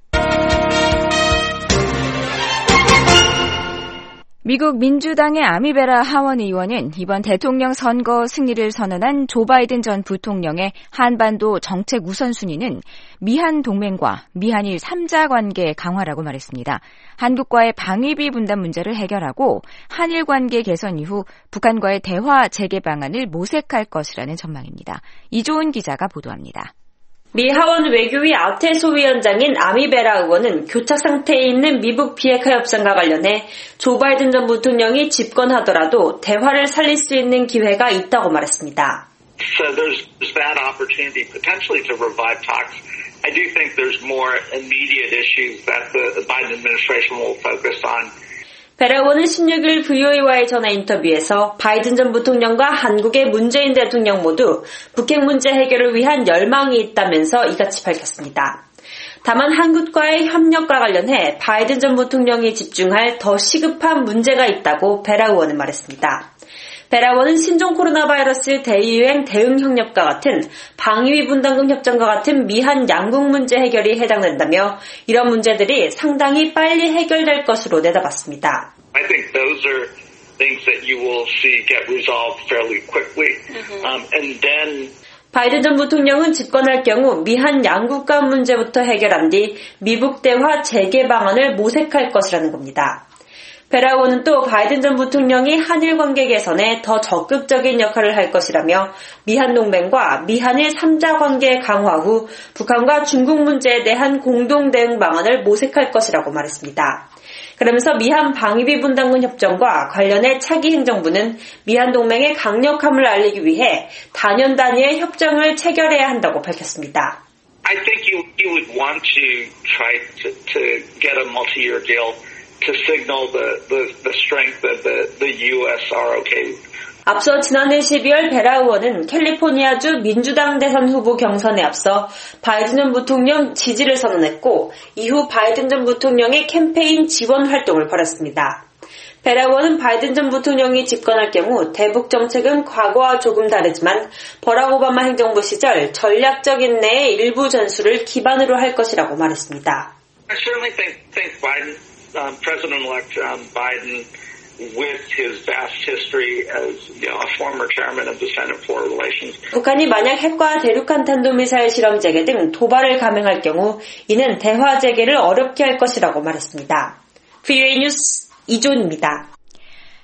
미국 민주당의 아미베라 하원 의원은 이번 대통령 선거 승리를 선언한 조 바이든 전 부통령의 한반도 정책 우선순위는 미한 동맹과 미한일 삼자 관계 강화라고 말했습니다. 한국과의 방위비 분담 문제를 해결하고 한일 관계 개선 이후 북한과의 대화 재개 방안을 모색할 것이라는 전망입니다. 이조은 기자가 보도합니다. 미 하원 외교위 아테소 위원장인 아미베라 의원은 교착 상태에 있는 미북 비핵화 협상과 관련해 조 바이든 전 부통령이 집권하더라도 대화를 살릴 수 있는 기회가 있다고 말했습니다. So there's that opportunity potentially to revive talks. I do think there's more immediate issues that the Biden administration will focus on. 베라 의원은 십육 일 브이오에이와의 전화 인터뷰에서 바이든 전 부통령과 한국의 문재인 대통령 모두 북핵 문제 해결을 위한 열망이 있다면서 이같이 밝혔습니다. 다만 한국과의 협력과 관련해 바이든 전 부통령이 집중할 더 시급한 문제가 있다고 베라 의원은 말했습니다. 베라 의원은 신종 코로나 바이러스 대유행 대응 협력과 같은 방위비 분담금 협정과 같은 미한 양국 문제 해결이 해당된다며 이런 문제들이 상당히 빨리 해결될 것으로 내다봤습니다. I think those are things that you will see get resolved fairly quickly. Um, and then 바이든 전 부통령은 집권할 경우 미한 양국 간 문제부터 해결한 뒤 미북 대화 재개 방안을 모색할 것이라는 겁니다. 베라 의원은 또 바이든 전 부통령이 한일 관계 개선에 더 적극적인 역할을 할 것이라며 미한 동맹과 미한일 삼자 관계 강화 후 북한과 중국 문제에 대한 공동 대응 방안을 모색할 것이라고 말했습니다. 그러면서 미한 방위비 분담금 협정과 관련해 차기 행정부는 미한 동맹의 강력함을 알리기 위해 다년 단위의 협정을 체결해야 한다고 밝혔습니다. I think you, you would want to try to, to get a multi-year deal to signal the, the, the strength of the, the U S are okay. 앞서 지난해 십이월 베라 의원은 캘리포니아주 민주당 대선 후보 경선에 앞서 바이든 전 부통령 지지를 선언했고 이후 바이든 전 부통령의 캠페인 지원 활동을 벌였습니다. 베라 의원은 바이든 전 부통령이 집권할 경우 대북 정책은 과거와 조금 다르지만 버락 오바마 행정부 시절 전략적 인내의 일부 전술을 기반으로 할 것이라고 말했습니다. I certainly think, think Biden, um, President-elect um, Biden with his vast history as, you know, a former chairman of the Senate Foreign Relations. 북한이 만약 핵과 대륙간 탄도미사일 실험 재개 등 도발을 감행할 경우 이는 대화 재개를 어렵게 할 것이라고 말했습니다. 브이오에이 뉴스 이존입니다.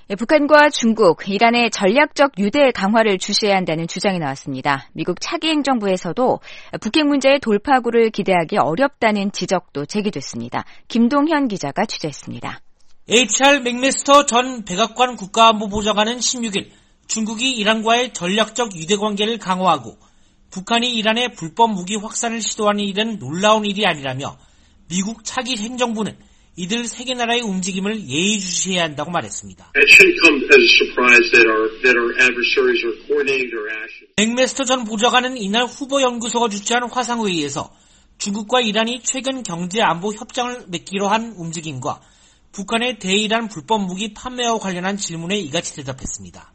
북한과 중국, 이란의 전략적 유대 강화를 주시해야 한다는 주장이 나왔습니다. 미국 차기 행정부에서도 북핵 문제의 돌파구를 기대하기 어렵다는 지적도 제기됐습니다. 김동현 기자가 취재했습니다. 에이치알 맥메스터 전 백악관 국가안보보좌관은 십육 일 중국이 이란과의 전략적 유대 관계를 강화하고 북한이 이란의 불법 무기 확산을 시도하는 일은 놀라운 일이 아니라며 미국 차기 행정부는 이들 세 개 나라의 움직임을 예의주시해야 한다고 말했습니다. 맥메스터 전 보좌관은 이날 후보연구소가 주최한 화상회의에서 중국과 이란이 최근 경제안보 협정을 맺기로 한 움직임과 북한의 대이란 불법 무기 판매와 관련한 질문에 이같이 대답했습니다.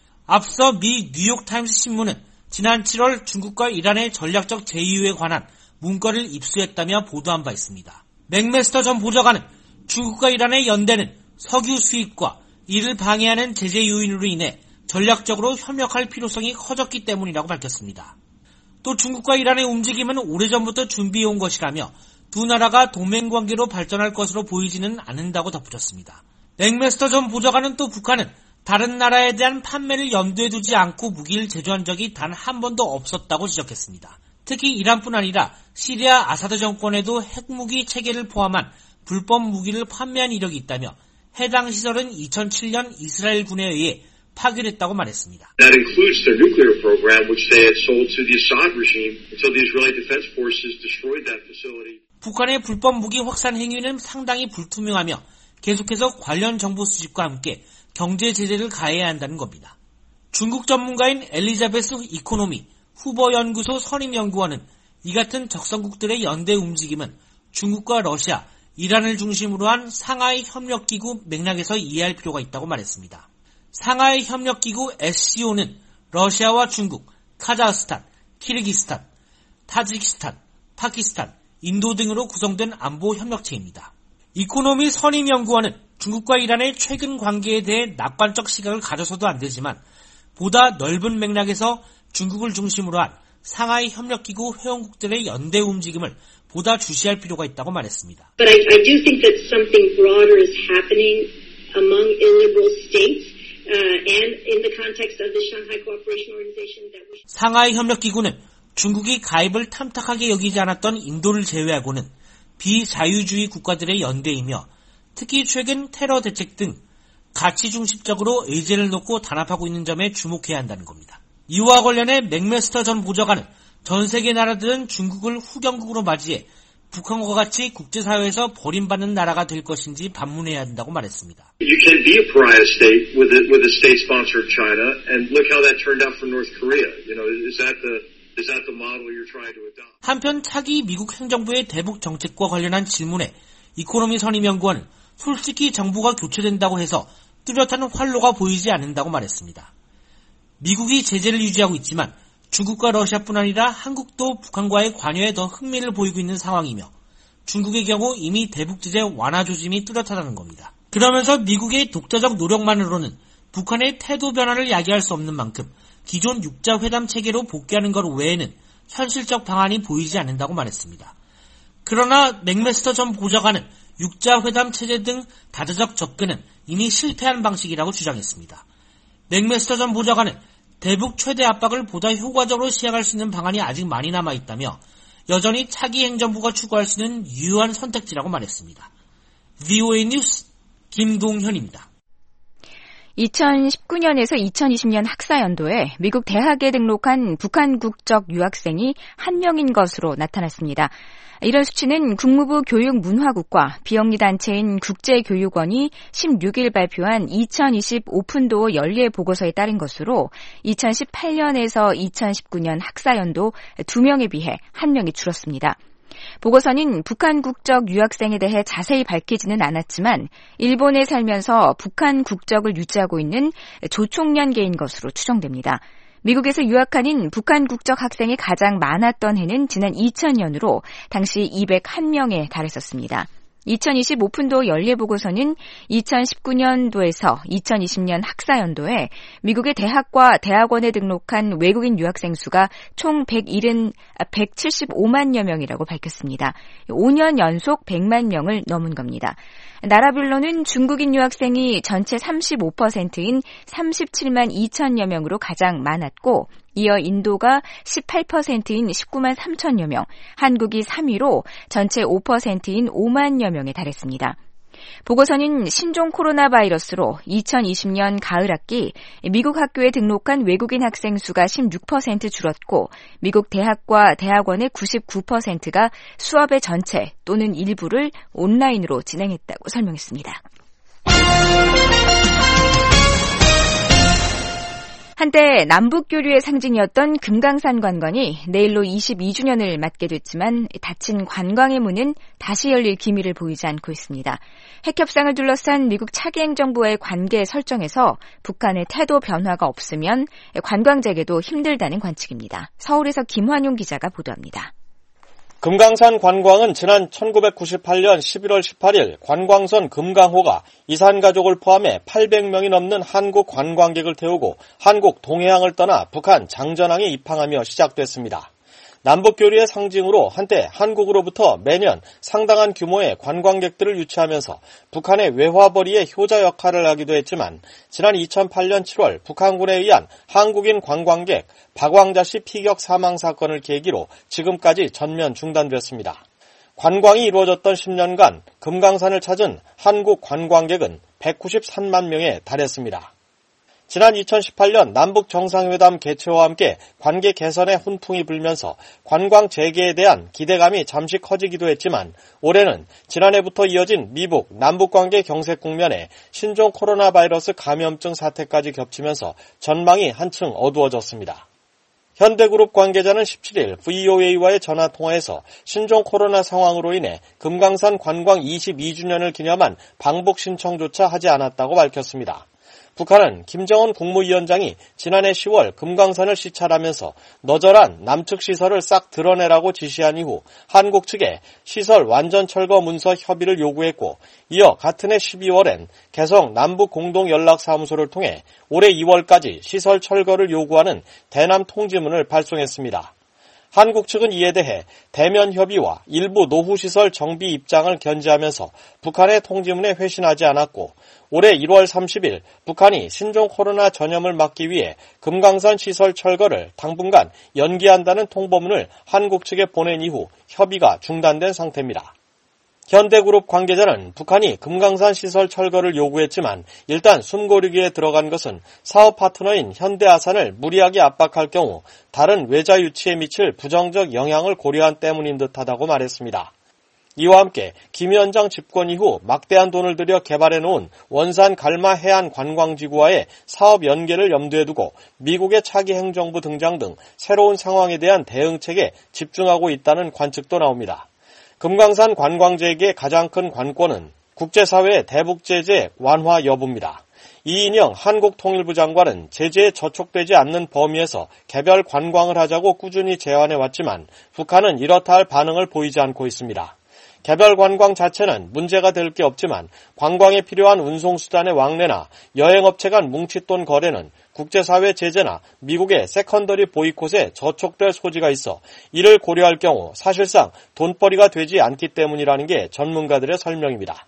앞서 미 뉴욕타임스 신문은 지난 칠월 중국과 이란의 전략적 제휴에 관한 문건을 입수했다며 보도한 바 있습니다. 맥메스터 전 보좌관은 중국과 이란의 연대는 석유 수입과 이를 방해하는 제재 요인으로 인해 전략적으로 협력할 필요성이 커졌기 때문이라고 밝혔습니다. 또 중국과 이란의 움직임은 오래전부터 준비해온 것이라며 두 나라가 동맹관계로 발전할 것으로 보이지는 않는다고 덧붙였습니다. 맥메스터 전 보좌관은 또 북한은 다른 나라에 대한 판매를 염두에 두지 않고 무기를 제조한 적이 단 한 번도 없었다고 지적했습니다. 특히 이란뿐 아니라 시리아 아사드 정권에도 핵무기 체계를 포함한 불법 무기를 판매한 이력이 있다며 해당 시설은 이천칠 년 이스라엘 군에 의해 파괴됐다고 말했습니다. That includes their nuclear program, which they had sold to the Assad regime until the Israeli Defense Forces destroyed that facility. 북한의 불법 무기 확산 행위는 상당히 불투명하며 계속해서 관련 정보 수집과 함께 경제 제재를 가해야 한다는 겁니다. 중국 전문가인 엘리자베스 이코노미 후보연구소 선임연구원은 이 같은 적성국들의 연대 움직임은 중국과 러시아, 이란을 중심으로 한 상하이 협력기구 맥락에서 이해할 필요가 있다고 말했습니다. 상하이 협력기구 에스씨오는 러시아와 중국, 카자흐스탄, 키르기스탄, 타지키스탄, 파키스탄, 인도 등으로 구성된 안보 협력체입니다. 이코노미 선임연구원은 중국과 이란의 최근 관계에 대해 낙관적 시각을 가져서도 안 되지만 보다 넓은 맥락에서 중국을 중심으로 한 상하이 협력기구 회원국들의 연대 움직임을 보다 주시할 필요가 있다고 말했습니다. But I, I do think that something broader is happening among illiberal states uh, and in the context of the Shanghai Cooperation Organization that we... 상하이 협력기구는 중국이 가입을 탐탁하게 여기지 않았던 인도를 제외하고는 비자유주의 국가들의 연대이며 특히 최근 테러 대책 등 가치 중심적으로 의제를 놓고 단합하고 있는 점에 주목해야 한다는 겁니다. 이와 관련해 맥메스터 전 보좌관은 전 세계 나라들은 중국을 후견국으로 맞이해 북한과 같이 국제사회에서 버림받는 나라가 될 것인지 반문해야 한다고 말했습니다. You can be a pariah state with a, with a state sponsor of China, and look how that turned out for North Korea. You know, is that the is that the model you're trying to adopt? 한편 차기 미국 행정부의 대북 정책과 관련한 질문에 이코노미 선임연구원은 솔직히 정부가 교체된다고 해서 뚜렷한 활로가 보이지 않는다고 말했습니다. 미국이 제재를 유지하고 있지만 중국과 러시아뿐 아니라 한국도 북한과의 관여에 더 흥미를 보이고 있는 상황이며 중국의 경우 이미 대북 제재 완화 조짐이 뚜렷하다는 겁니다. 그러면서 미국의 독자적 노력만으로는 북한의 태도 변화를 야기할 수 없는 만큼 기존 육자 회담 체계로 복귀하는 것 외에는 현실적 방안이 보이지 않는다고 말했습니다. 그러나 맥메스터 전 보좌관은 육자 회담 체제 등 다자적 접근은 이미 실패한 방식이라고 주장했습니다. 맥메스터 전 보좌관은 대북 최대 압박을 보다 효과적으로 시행할 수 있는 방안이 아직 많이 남아있다며 여전히 차기 행정부가 추구할 수 있는 유효한 선택지라고 말했습니다. 브이오에이 뉴스 김동현입니다. 이천십구 년에서 이천이십 년 학사연도에 미국 대학에 등록한 북한 국적 유학생이 한 명인 것으로 나타났습니다. 이런 수치는 국무부 교육문화국과 비영리 단체인 국제교육원이 십육 일 발표한 이천이십 오픈도어 연례 보고서에 따른 것으로 이천십팔 년에서 이천십구 년 학사연도 두 명에 비해 한 명이 줄었습니다. 보고서는 북한 국적 유학생에 대해 자세히 밝히지는 않았지만 일본에 살면서 북한 국적을 유지하고 있는 조총련계인 것으로 추정됩니다. 미국에서 유학하는 북한 국적 학생이 가장 많았던 해는 지난 이천 년으로 당시 이백일 명에 달했었습니다. 이천이십 오픈도 연례보고서는 이천십구 년도에서 이천이십 년 학사연도에 미국의 대학과 대학원에 등록한 외국인 유학생 수가 총 백칠십오만여 명이라고 밝혔습니다. 오 년 연속 백만 명을 넘은 겁니다. 나라별로는 중국인 유학생이 전체 삼십오 퍼센트인 삼십칠만 이천여 명으로 가장 많았고, 이어 인도가 십팔 퍼센트인 십구만 삼천여 명, 한국이 삼 위로 전체 오 퍼센트인 오만여 명에 달했습니다. 보고서는 신종 코로나 바이러스로 이천이십 년 가을 학기 미국 학교에 등록한 외국인 학생 수가 십육 퍼센트 줄었고, 미국 대학과 대학원의 구십구 퍼센트가 수업의 전체 또는 일부를 온라인으로 진행했다고 설명했습니다. 한때 남북교류의 상징이었던 금강산 관광이 내일로 이십이 주년을 맞게 됐지만 닫힌 관광의 문은 다시 열릴 기미를 보이지 않고 있습니다. 핵협상을 둘러싼 미국 차기 행정부와의 관계 설정에서 북한의 태도 변화가 없으면 관광 재개도 힘들다는 관측입니다. 서울에서 김환용 기자가 보도합니다. 금강산 관광은 지난 천구백구십팔 년 십일월 십팔일 관광선 금강호가 이산가족을 포함해 팔백 명이 넘는 한국 관광객을 태우고 한국 동해항을 떠나 북한 장전항에 입항하며 시작됐습니다. 남북교류의 상징으로 한때 한국으로부터 매년 상당한 규모의 관광객들을 유치하면서 북한의 외화벌이의 효자 역할을 하기도 했지만, 지난 이천팔 년 칠월 북한군에 의한 한국인 관광객 박왕자 씨 피격 사망 사건을 계기로 지금까지 전면 중단됐습니다. 관광이 이루어졌던 십 년간 금강산을 찾은 한국 관광객은 백구십삼만 명에 달했습니다. 지난 이천십팔 년 남북 정상회담 개최와 함께 관계 개선에 훈풍이 불면서 관광 재개에 대한 기대감이 잠시 커지기도 했지만, 올해는 지난해부터 이어진 미북 남북 관계 경색 국면에 신종 코로나 바이러스 감염증 사태까지 겹치면서 전망이 한층 어두워졌습니다. 현대그룹 관계자는 십칠일 브이오에이와의 전화통화에서 신종 코로나 상황으로 인해 금강산 관광 이십이 주년을 기념한 방북 신청조차 하지 않았다고 밝혔습니다. 북한은 김정은 국무위원장이 지난해 시월 금강산을 시찰하면서 너절한 남측 시설을 싹 드러내라고 지시한 이후 한국 측에 시설 완전 철거 문서 협의를 요구했고, 이어 같은 해 십이월엔 개성 남북공동연락사무소를 통해 올해 이월까지 시설 철거를 요구하는 대남 통지문을 발송했습니다. 한국 측은 이에 대해 대면 협의와 일부 노후시설 정비 입장을 견지하면서 북한의 통지문에 회신하지 않았고, 올해 일월 삼십일 북한이 신종 코로나 전염을 막기 위해 금강산 시설 철거를 당분간 연기한다는 통보문을 한국 측에 보낸 이후 협의가 중단된 상태입니다. 현대그룹 관계자는 북한이 금강산 시설 철거를 요구했지만 일단 숨고르기에 들어간 것은 사업 파트너인 현대아산을 무리하게 압박할 경우 다른 외자 유치에 미칠 부정적 영향을 고려한 때문인 듯하다고 말했습니다. 이와 함께 김 위원장 집권 이후 막대한 돈을 들여 개발해놓은 원산 갈마 해안 관광지구와의 사업 연계를 염두에 두고 미국의 차기 행정부 등장 등 새로운 상황에 대한 대응책에 집중하고 있다는 관측도 나옵니다. 금강산 관광재개의 가장 큰 관건은 국제사회의 대북제재 완화 여부입니다. 이인영 한국통일부 장관은 제재에 저촉되지 않는 범위에서 개별 관광을 하자고 꾸준히 제안해왔지만 북한은 이렇다 할 반응을 보이지 않고 있습니다. 개별 관광 자체는 문제가 될 게 없지만 관광에 필요한 운송수단의 왕래나 여행업체 간 뭉칫돈 거래는 국제사회 제재나 미국의 세컨더리 보이콧에 저촉될 소지가 있어 이를 고려할 경우 사실상 돈벌이가 되지 않기 때문이라는 게 전문가들의 설명입니다.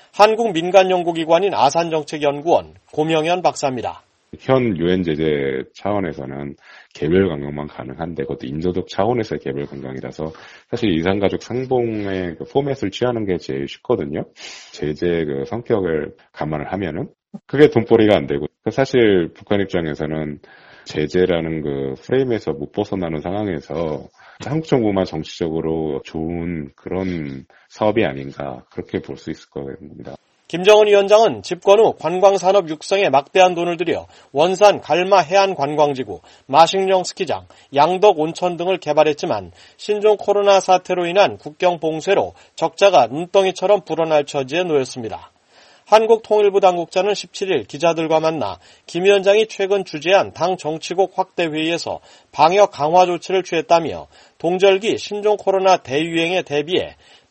한국민간연구기관인 아산정책연구원 고명현 박사입니다. 현 유엔 제재 차원에서는 개별 관광만 가능한데 그것도 인도적 차원에서의 개별 관광이라서 사실 이산가족 상봉의 그 포맷을 취하는 게 제일 쉽거든요. 제재 그 성격을 감안을 하면은 그게 돈벌이가 안 되고, 사실 북한 입장에서는 제재라는 그 프레임에서 못 벗어나는 상황에서 한국 정부만 정치적으로 좋은 그런 사업이 아닌가 그렇게 볼 수 있을 겁니다. 김정은 위원장은 집권 후 관광산업 육성에 막대한 돈을 들여 원산 갈마 해안 관광지구, 마식령 스키장, 양덕 온천 등을 개발했지만 신종 코로나 사태로 인한 국경 봉쇄로 적자가 눈덩이처럼 불어날 처지에 놓였습니다. 한국통일부 당국자는 십칠일 기자들과 만나 김 위원장이 최근 주재한 당 정치국 확대 회의에서 방역 강화 조치를 취했다며 동절기 신종 코로나 대유행에 대비해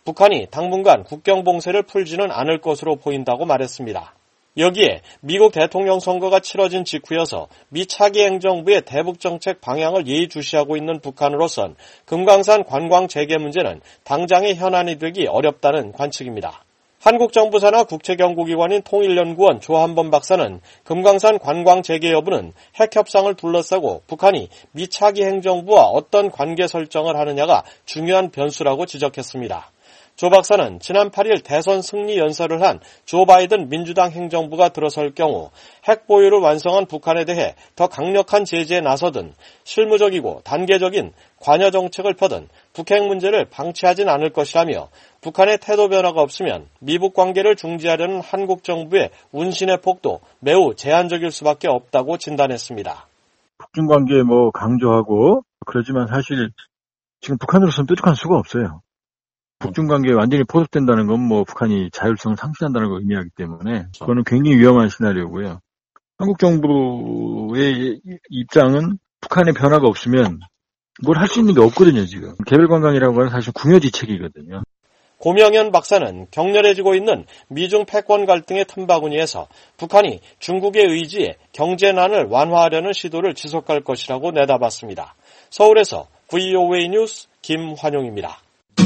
북한이 당분간 국경 봉쇄를 풀지는 않을 것으로 보인다고 말했습니다. 여기에 미국 대통령 선거가 치러진 직후여서 미 차기 행정부의 대북 정책 방향을 예의주시하고 있는 북한으로선 금강산 관광 재개 문제는 당장의 현안이 되기 어렵다는 관측입니다. 한국 정부 산하 국책연구기관인 통일연구원 조한범 박사는 금강산 관광 재개 여부는 핵 협상을 둘러싸고 북한이 미 차기 행정부와 어떤 관계 설정을 하느냐가 중요한 변수라고 지적했습니다. 조 박사는 지난 팔 일 대선 승리 연설을 한 조 바이든 민주당 행정부가 들어설 경우 핵 보유를 완성한 북한에 대해 더 강력한 제재에 나서든 실무적이고 단계적인 관여 정책을 펴든 북핵 문제를 방치하진 않을 것이라며 북한의 태도 변화가 없으면 미북 관계를 중지하려는 한국 정부의 운신의 폭도 매우 제한적일 수밖에 없다고 진단했습니다. 북중 관계 뭐 강조하고 그러지만 사실 지금 북한으로서는 뾰족한 수가 없어요. 북중 관계에 완전히 포섭된다는 건 뭐 북한이 자율성을 상실한다는 걸 의미하기 때문에 그거는 굉장히 위험한 시나리오고요. 한국 정부의 입장은 북한의 변화가 없으면 뭘 할 수 있는 게 없거든요, 지금. 개별 관광이라고 하는 사실 궁여지책이거든요. 고명현 박사는 격렬해지고 있는 미중 패권 갈등의 틈바구니에서 북한이 중국의 의지에 경제난을 완화하려는 시도를 지속할 것이라고 내다봤습니다. 서울에서 브이오에이 뉴스 김환용입니다.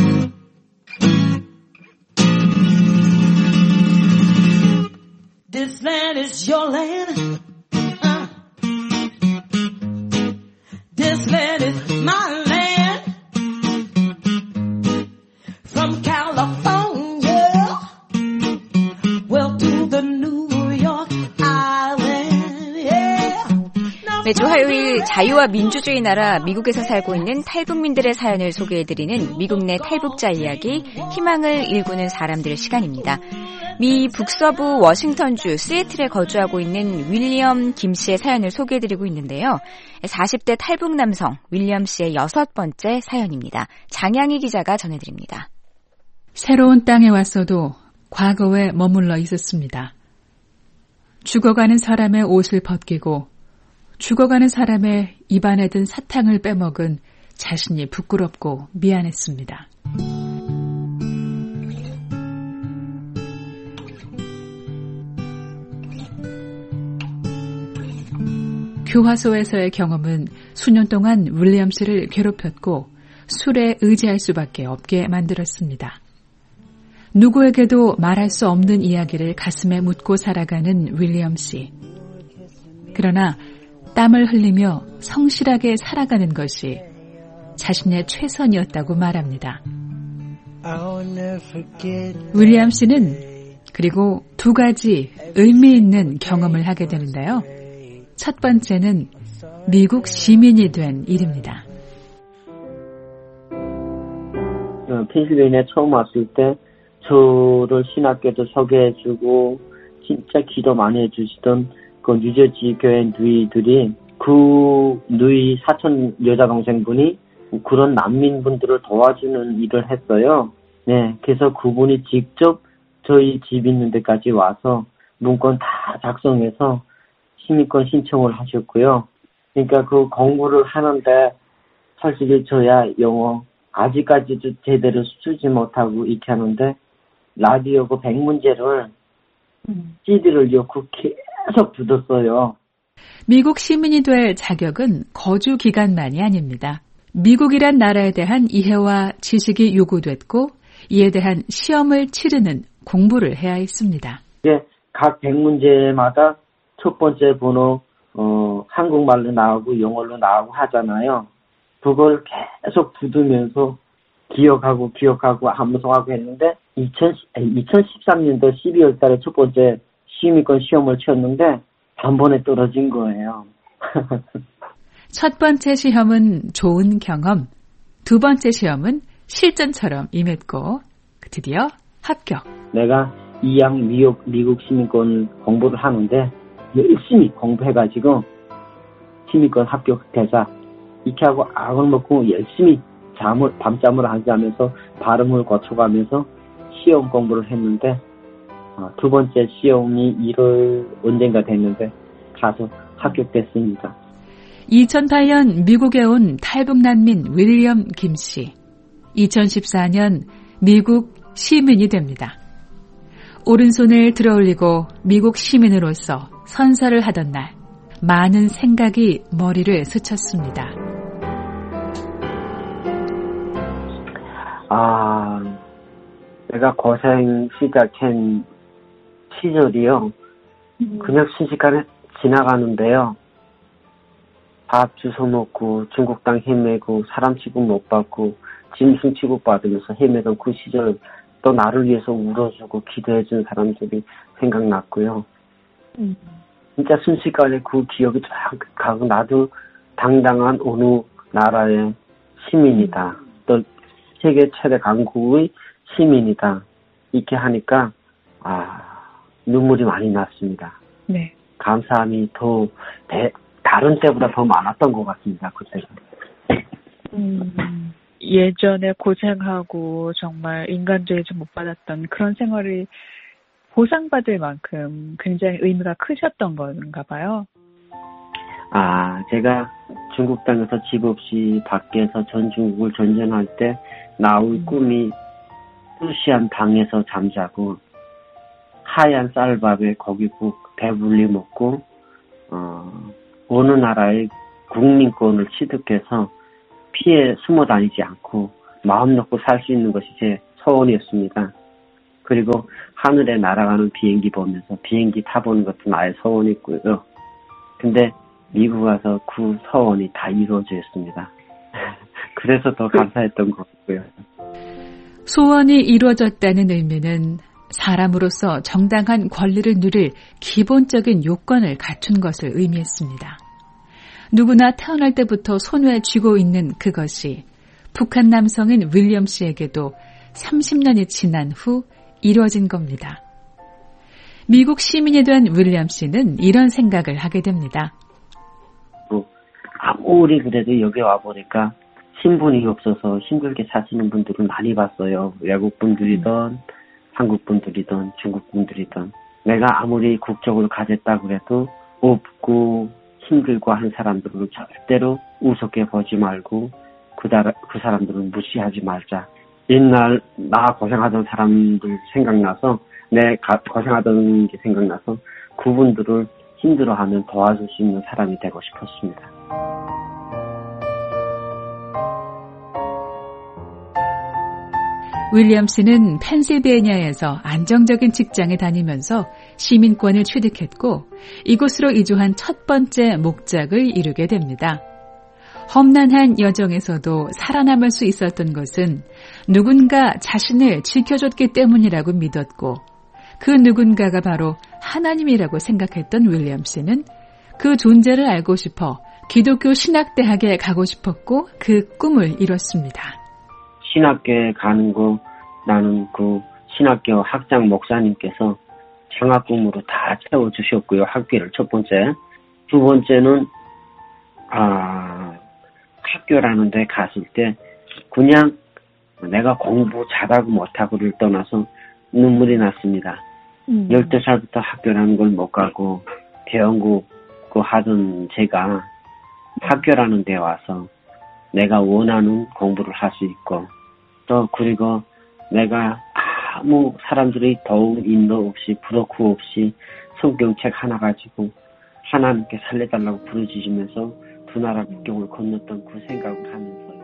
This land is your land. Uh. This land is my land. From California, well to the New York Island. Yeah. 매주 화요일 자유와 민주주의 나라 미국에서 살고 있는 탈북민들의 사연을 소개해드리는 미국 내 탈북자 이야기, 희망을 일구는 사람들 시간입니다. 미 북서부 워싱턴주 시애틀에 거주하고 있는 윌리엄 김 씨의 사연을 소개해드리고 있는데요. 사십 대 탈북 남성 윌리엄 씨의 여섯 번째 사연입니다. 장양희 기자가 전해드립니다. 새로운 땅에 왔어도 과거에 머물러 있었습니다. 죽어가는 사람의 옷을 벗기고 죽어가는 사람의 입안에 든 사탕을 빼먹은 자신이 부끄럽고 미안했습니다. 교화소에서의 경험은 수년 동안 윌리엄 씨를 괴롭혔고 술에 의지할 수밖에 없게 만들었습니다. 누구에게도 말할 수 없는 이야기를 가슴에 묻고 살아가는 윌리엄 씨. 그러나 땀을 흘리며 성실하게 살아가는 것이 자신의 최선이었다고 말합니다. 윌리엄 씨는 그리고 두 가지 의미 있는 경험을 하게 되는데요. 첫 번째는 미국 시민이 된 일입니다. 펜실베이니아 처음 왔을 때 저를 신학교도 소개해주고 진짜 기도 많이 해주시던 그 뉴저지 교회 누이들이 그 누이 사촌 여자 동생분이 그런 난민분들을 도와주는 일을 했어요. 네, 그래서 그분이 직접 저희 집 있는 데까지 와서 문건 다 작성해서 시민권 신청을 하셨고요. 그러니까 그 공부를 하는데 솔직히 저야 영어 아직까지도 제대로 쓰지 못하고 이렇게 하는데 라디오 그 백문제를 음. 씨디를 넣고 계속 듣었어요. 미국 시민이 될 자격은 거주 기간만이 아닙니다. 미국이란 나라에 대한 이해와 지식이 요구됐고 이에 대한 시험을 치르는 공부를 해야 했습니다. 예, 각 백문제마다 첫 번째 번호 어, 한국말로 나오고 영어로 나오고 하잖아요. 그걸 계속 부두면서 기억하고 기억하고 암송하고 했는데 이천십삼 년도 십이월 달에 첫 번째 시민권 시험을 치렀는데 단번에 떨어진 거예요. 첫 번째 시험은 좋은 경험, 두 번째 시험은 실전처럼 임했고 드디어 합격. 내가 이 학 미국, 미국 시민권 공부를 하는데 열심히 공부해가지고 시민권 합격해서 이렇게 하고 악을 먹고 열심히 잠을 밤잠을 하지 않으면서 발음을 거쳐가면서 시험 공부를 했는데 어, 두 번째 시험이 일월 언젠가 됐는데 가서 합격됐습니다. 이천팔 년 미국에 온 탈북 난민 윌리엄 김 씨. 이천십사 년 미국 시민이 됩니다. 오른손을 들어올리고 미국 시민으로서 선서를 하던 날, 많은 생각이 머리를 스쳤습니다. 아, 내가 고생 시작한 시절이요. 그냥 순식간에 지나가는데요. 밥 주워 먹고 중국 땅 헤매고 사람 취급 못 받고 짐승 취급받으면서 헤매던 그 시절 또 나를 위해서 울어주고 기도해준 사람들이 생각났고요. 음. 진짜 순식간에 그 기억이 쫙 가고 나도 당당한 어느 나라의 시민이다. 또 세계 최대 강국의 시민이다. 이렇게 하니까 아 눈물이 많이 났습니다. 네. 감사함이 더 대, 다른 때보다 더 많았던 것 같습니다. 그때가. 음, 예전에 고생하고 정말 인간적이지 못 받았던 그런 생활을 보상받을 만큼 굉장히 의미가 크셨던 건가 봐요. 아, 제가 중국 땅에서 집 없이 밖에서 전 중국을 전전할 때 나올 음. 꿈이 루시안 방에서 잠자고 하얀 쌀밥에 고기국 배불리 먹고 어, 어느 나라의 국민권을 취득해서 피해 숨어 다니지 않고 마음 놓고 살 수 있는 것이 제 소원이었습니다. 그리고 하늘에 날아가는 비행기 보면서 비행기 타보는 것도 나의 소원이었고요. 근데 미국 가서 그 소원이 다 이루어졌습니다. 그래서 더 감사했던 것 같고요. 소원이 이루어졌다는 의미는 사람으로서 정당한 권리를 누릴 기본적인 요건을 갖춘 것을 의미했습니다. 누구나 태어날 때부터 손에 쥐고 있는 그것이 북한 남성인 윌리엄 씨에게도 삼십 년이 지난 후 이루어진 겁니다. 미국 시민이 된 윌리엄 씨는 이런 생각을 하게 됩니다. 아무리 그래도 여기 와보니까 신분이 없어서 힘들게 사시는 분들을 많이 봤어요. 외국 분들이든 음. 한국 분들이든 중국 분들이든 내가 아무리 국적을 가졌다 그래도 없고 힘들고 한 사람들은 절대로 우습게 보지 말고 그, 다, 그 사람들은 무시하지 말자. 옛날 나 고생하던 사람들 생각나서 내 고생하던 게 생각나서 그분들을 힘들어하면 도와줄 수 있는 사람이 되고 싶었습니다. 윌리엄 씨는 펜실베니아에서 안정적인 직장에 다니면서 시민권을 취득했고 이곳으로 이주한 첫 번째 목적을 이루게 됩니다. 험난한 여정에서도 살아남을 수 있었던 것은 누군가 자신을 지켜줬기 때문이라고 믿었고 그 누군가가 바로 하나님이라고 생각했던 윌리엄 씨는 그 존재를 알고 싶어 기독교 신학대학에 가고 싶었고 그 꿈을 이뤘습니다. 신학교에 가는 거 나는 그 신학교 학장 목사님께서 장학 꿈으로 다 채워주셨고요. 학비를 첫 번째. 두 번째는 아 학교라는 데 갔을 때 그냥 내가 공부 잘하고 못하고를 떠나서 눈물이 났습니다. 음. 열두 살부터 학교라는 걸 못 가고 대형고 하던 제가 학교라는 데 와서 내가 원하는 공부를 할 수 있고 또 그리고 내가 아무 사람들이 도움 인도 없이 부덕후 없이 성경책 하나 가지고 하나님께 살려달라고 부르짖으면서 두 나라 국경을 건넜던 그 생각을 하면서요.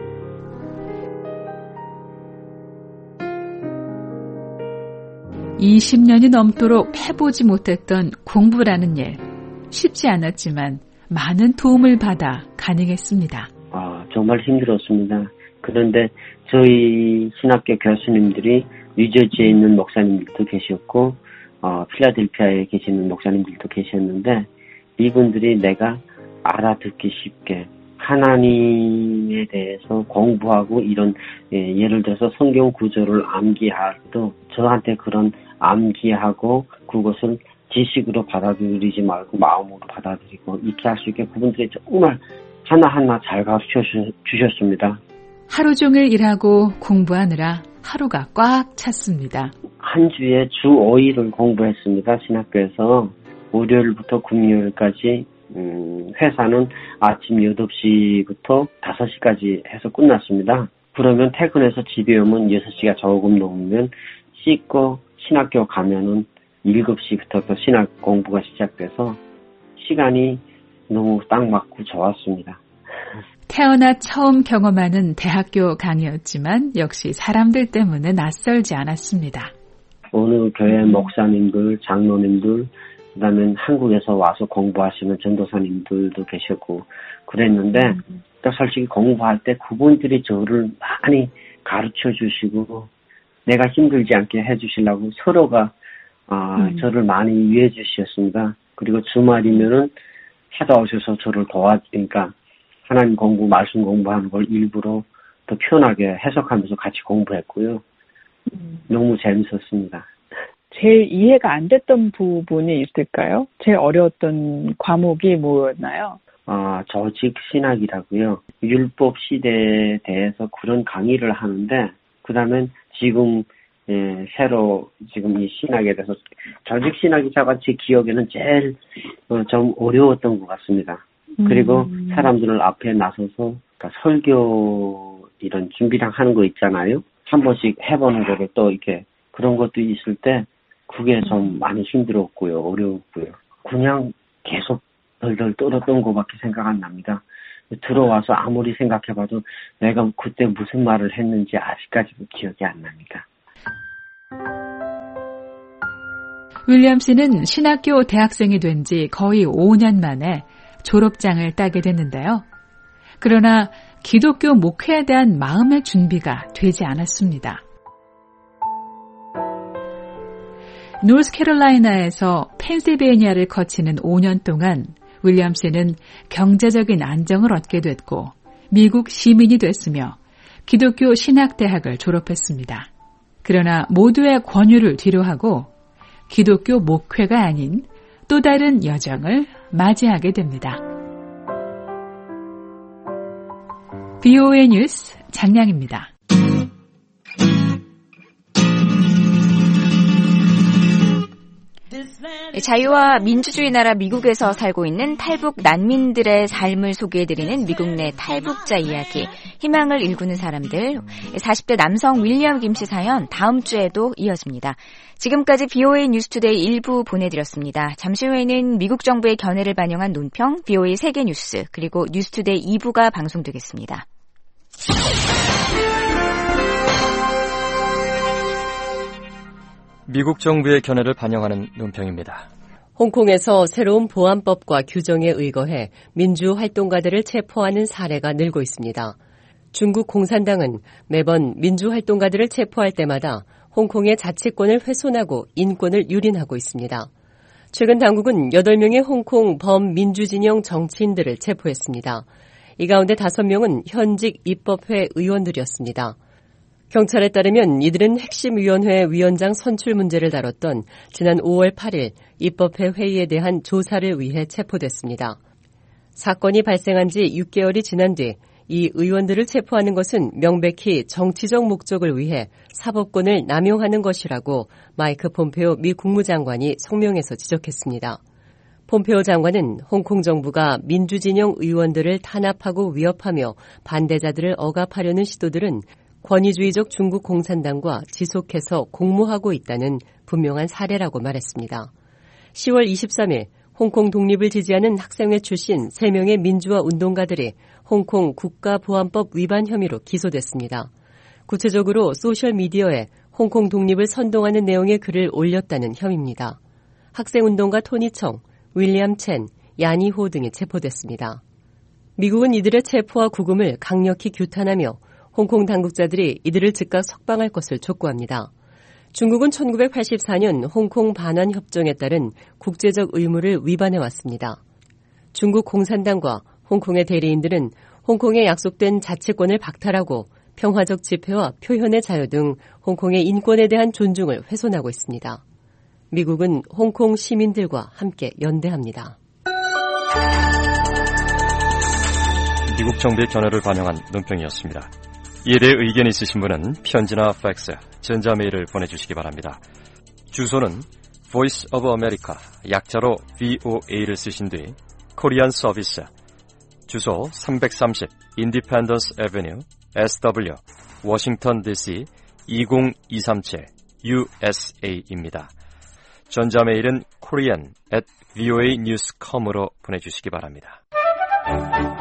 이십 년이 넘도록 해보지 못했던 공부라는 일. 쉽지 않았지만 많은 도움을 받아 가능했습니다. 아, 정말 힘들었습니다. 그런데 저희 신학교 교수님들이 뉴저지에 있는 목사님들도 계셨고 어, 필라델피아에 계시는 목사님들도 계셨는데 이분들이 내가 알아듣기 쉽게 하나님에 대해서 공부하고 이런 예, 예를 들어서 성경 구절을 암기할 때도 저한테 그런 암기하고 그것을 지식으로 받아들이지 말고 마음으로 받아들이고 이렇게 할 수 있게 그분들이 정말 하나하나 잘 가르쳐 주셨습니다. 하루 종일 일하고 공부하느라 하루가 꽉 찼습니다. 한 주에 주 오 일을 공부했습니다. 신학교에서 월요일부터 금요일까지 음, 회사는 아침 여덟 시부터 다섯 시까지 해서 끝났습니다. 그러면 퇴근해서 집에 오면 여섯 시가 조금 넘으면 씻고 신학교 가면은 일곱 시부터 또 신학 공부가 시작돼서 시간이 너무 딱 맞고 좋았습니다. 태어나 처음 경험하는 대학교 강의였지만 역시 사람들 때문에 낯설지 않았습니다. 어느 교회 목사님들, 장로님들, 그다음에 한국에서 와서 공부하시는 전도사님들도 계셨고 그랬는데 음. 또 솔직히 공부할 때 그분들이 저를 많이 가르쳐 주시고 내가 힘들지 않게 해주시려고 서로가 아, 음. 저를 많이 위해 주셨습니다. 그리고 주말이면은 찾아오셔서 저를 도와주니까 하나님 공부, 말씀 공부하는 걸 일부러 더 편하게 해석하면서 같이 공부했고요. 음. 너무 재밌었습니다. 제일 이해가 안 됐던 부분이 있을까요? 제일 어려웠던 과목이 뭐였나요? 아, 조직 신학이라고요. 율법 시대에 대해서 그런 강의를 하는데, 그 다음에 지금, 예, 새로 지금 이 신학에 대해서 조직 신학이자가 제 기억에는 제일 어, 좀 어려웠던 것 같습니다. 음. 그리고 사람들을 앞에 나서서 그러니까 설교 이런 준비랑 하는 거 있잖아요. 한 번씩 해보는 거를 또 이렇게 그런 것도 있을 때 그게 좀 많이 힘들었고요. 어려웠고요. 그냥 계속 덜덜 떨었던 것밖에 생각 안 납니다. 들어와서 아무리 생각해봐도 내가 그때 무슨 말을 했는지 아직까지도 기억이 안 납니다. 윌리엄 씨는 신학교 대학생이 된 지 거의 오 년 만에 졸업장을 따게 됐는데요. 그러나 기독교 목회에 대한 마음의 준비가 되지 않았습니다. 노스캐롤라이나에서 펜실베이니아를 거치는 오 년 동안 윌리엄 씨는 경제적인 안정을 얻게 됐고 미국 시민이 됐으며 기독교 신학대학을 졸업했습니다. 그러나 모두의 권유를 뒤로하고 기독교 목회가 아닌 또 다른 여정을 맞이하게 됩니다. 비오에이 뉴스 장량입니다. 자유와 민주주의 나라 미국에서 살고 있는 탈북 난민들의 삶을 소개해드리는 미국 내 탈북자 이야기, 희망을 일구는 사람들, 사십 대 남성 윌리엄 김씨 사연 다음 주에도 이어집니다. 지금까지 비오에이 뉴스투데이 일부 보내드렸습니다. 잠시 후에는 미국 정부의 견해를 반영한 논평, 비오에이 세계뉴스, 그리고 뉴스투데이 이 부가 방송되겠습니다. 미국 정부의 견해를 반영하는 논평입니다. 홍콩에서 새로운 보안법과 규정에 의거해 민주활동가들을 체포하는 사례가 늘고 있습니다. 중국 공산당은 매번 민주활동가들을 체포할 때마다 홍콩의 자치권을 훼손하고 인권을 유린하고 있습니다. 최근 당국은 여덟 명의 홍콩 범민주진영 정치인들을 체포했습니다. 이 가운데 다섯 명은 현직 입법회 의원들이었습니다. 경찰에 따르면 이들은 핵심위원회 위원장 선출 문제를 다뤘던 지난 오월 팔일 입법회 회의에 대한 조사를 위해 체포됐습니다. 사건이 발생한 지 육 개월이 지난 뒤 이 의원들을 체포하는 것은 명백히 정치적 목적을 위해 사법권을 남용하는 것이라고 마이크 폼페오 미 국무장관이 성명에서 지적했습니다. 폼페오 장관은 홍콩 정부가 민주진영 의원들을 탄압하고 위협하며 반대자들을 억압하려는 시도들은 권위주의적 중국 공산당과 지속해서 공모하고 있다는 분명한 사례라고 말했습니다. 시월 이십삼일 홍콩 독립을 지지하는 학생회 출신 세 명의 민주화 운동가들이 홍콩 국가보안법 위반 혐의로 기소됐습니다. 구체적으로 소셜미디어에 홍콩 독립을 선동하는 내용의 글을 올렸다는 혐의입니다. 학생운동가 토니 청, 윌리엄 첸, 야니호 등이 체포됐습니다. 미국은 이들의 체포와 구금을 강력히 규탄하며 홍콩 당국자들이 이들을 즉각 석방할 것을 촉구합니다. 중국은 천구백팔십사년 홍콩 반환 협정에 따른 국제적 의무를 위반해왔습니다. 중국 공산당과 홍콩의 대리인들은 홍콩에 약속된 자치권을 박탈하고 평화적 집회와 표현의 자유 등 홍콩의 인권에 대한 존중을 훼손하고 있습니다. 미국은 홍콩 시민들과 함께 연대합니다. 미국 정부의 견해를 반영한 논평이었습니다. 이에 대해 의견이 있으신 분은 편지나 팩스, 전자메일을 보내주시기 바랍니다. 주소는 Voice of America, 약자로 브이오에이를 쓰신 뒤 코리안 서비스, 주소 삼백삼십 Independence Avenue, 에스더블유 워싱턴 디씨 이공이삼칠 유에스에이입니다. 전자메일은 korean at voanews dot com으로 보내주시기 바랍니다.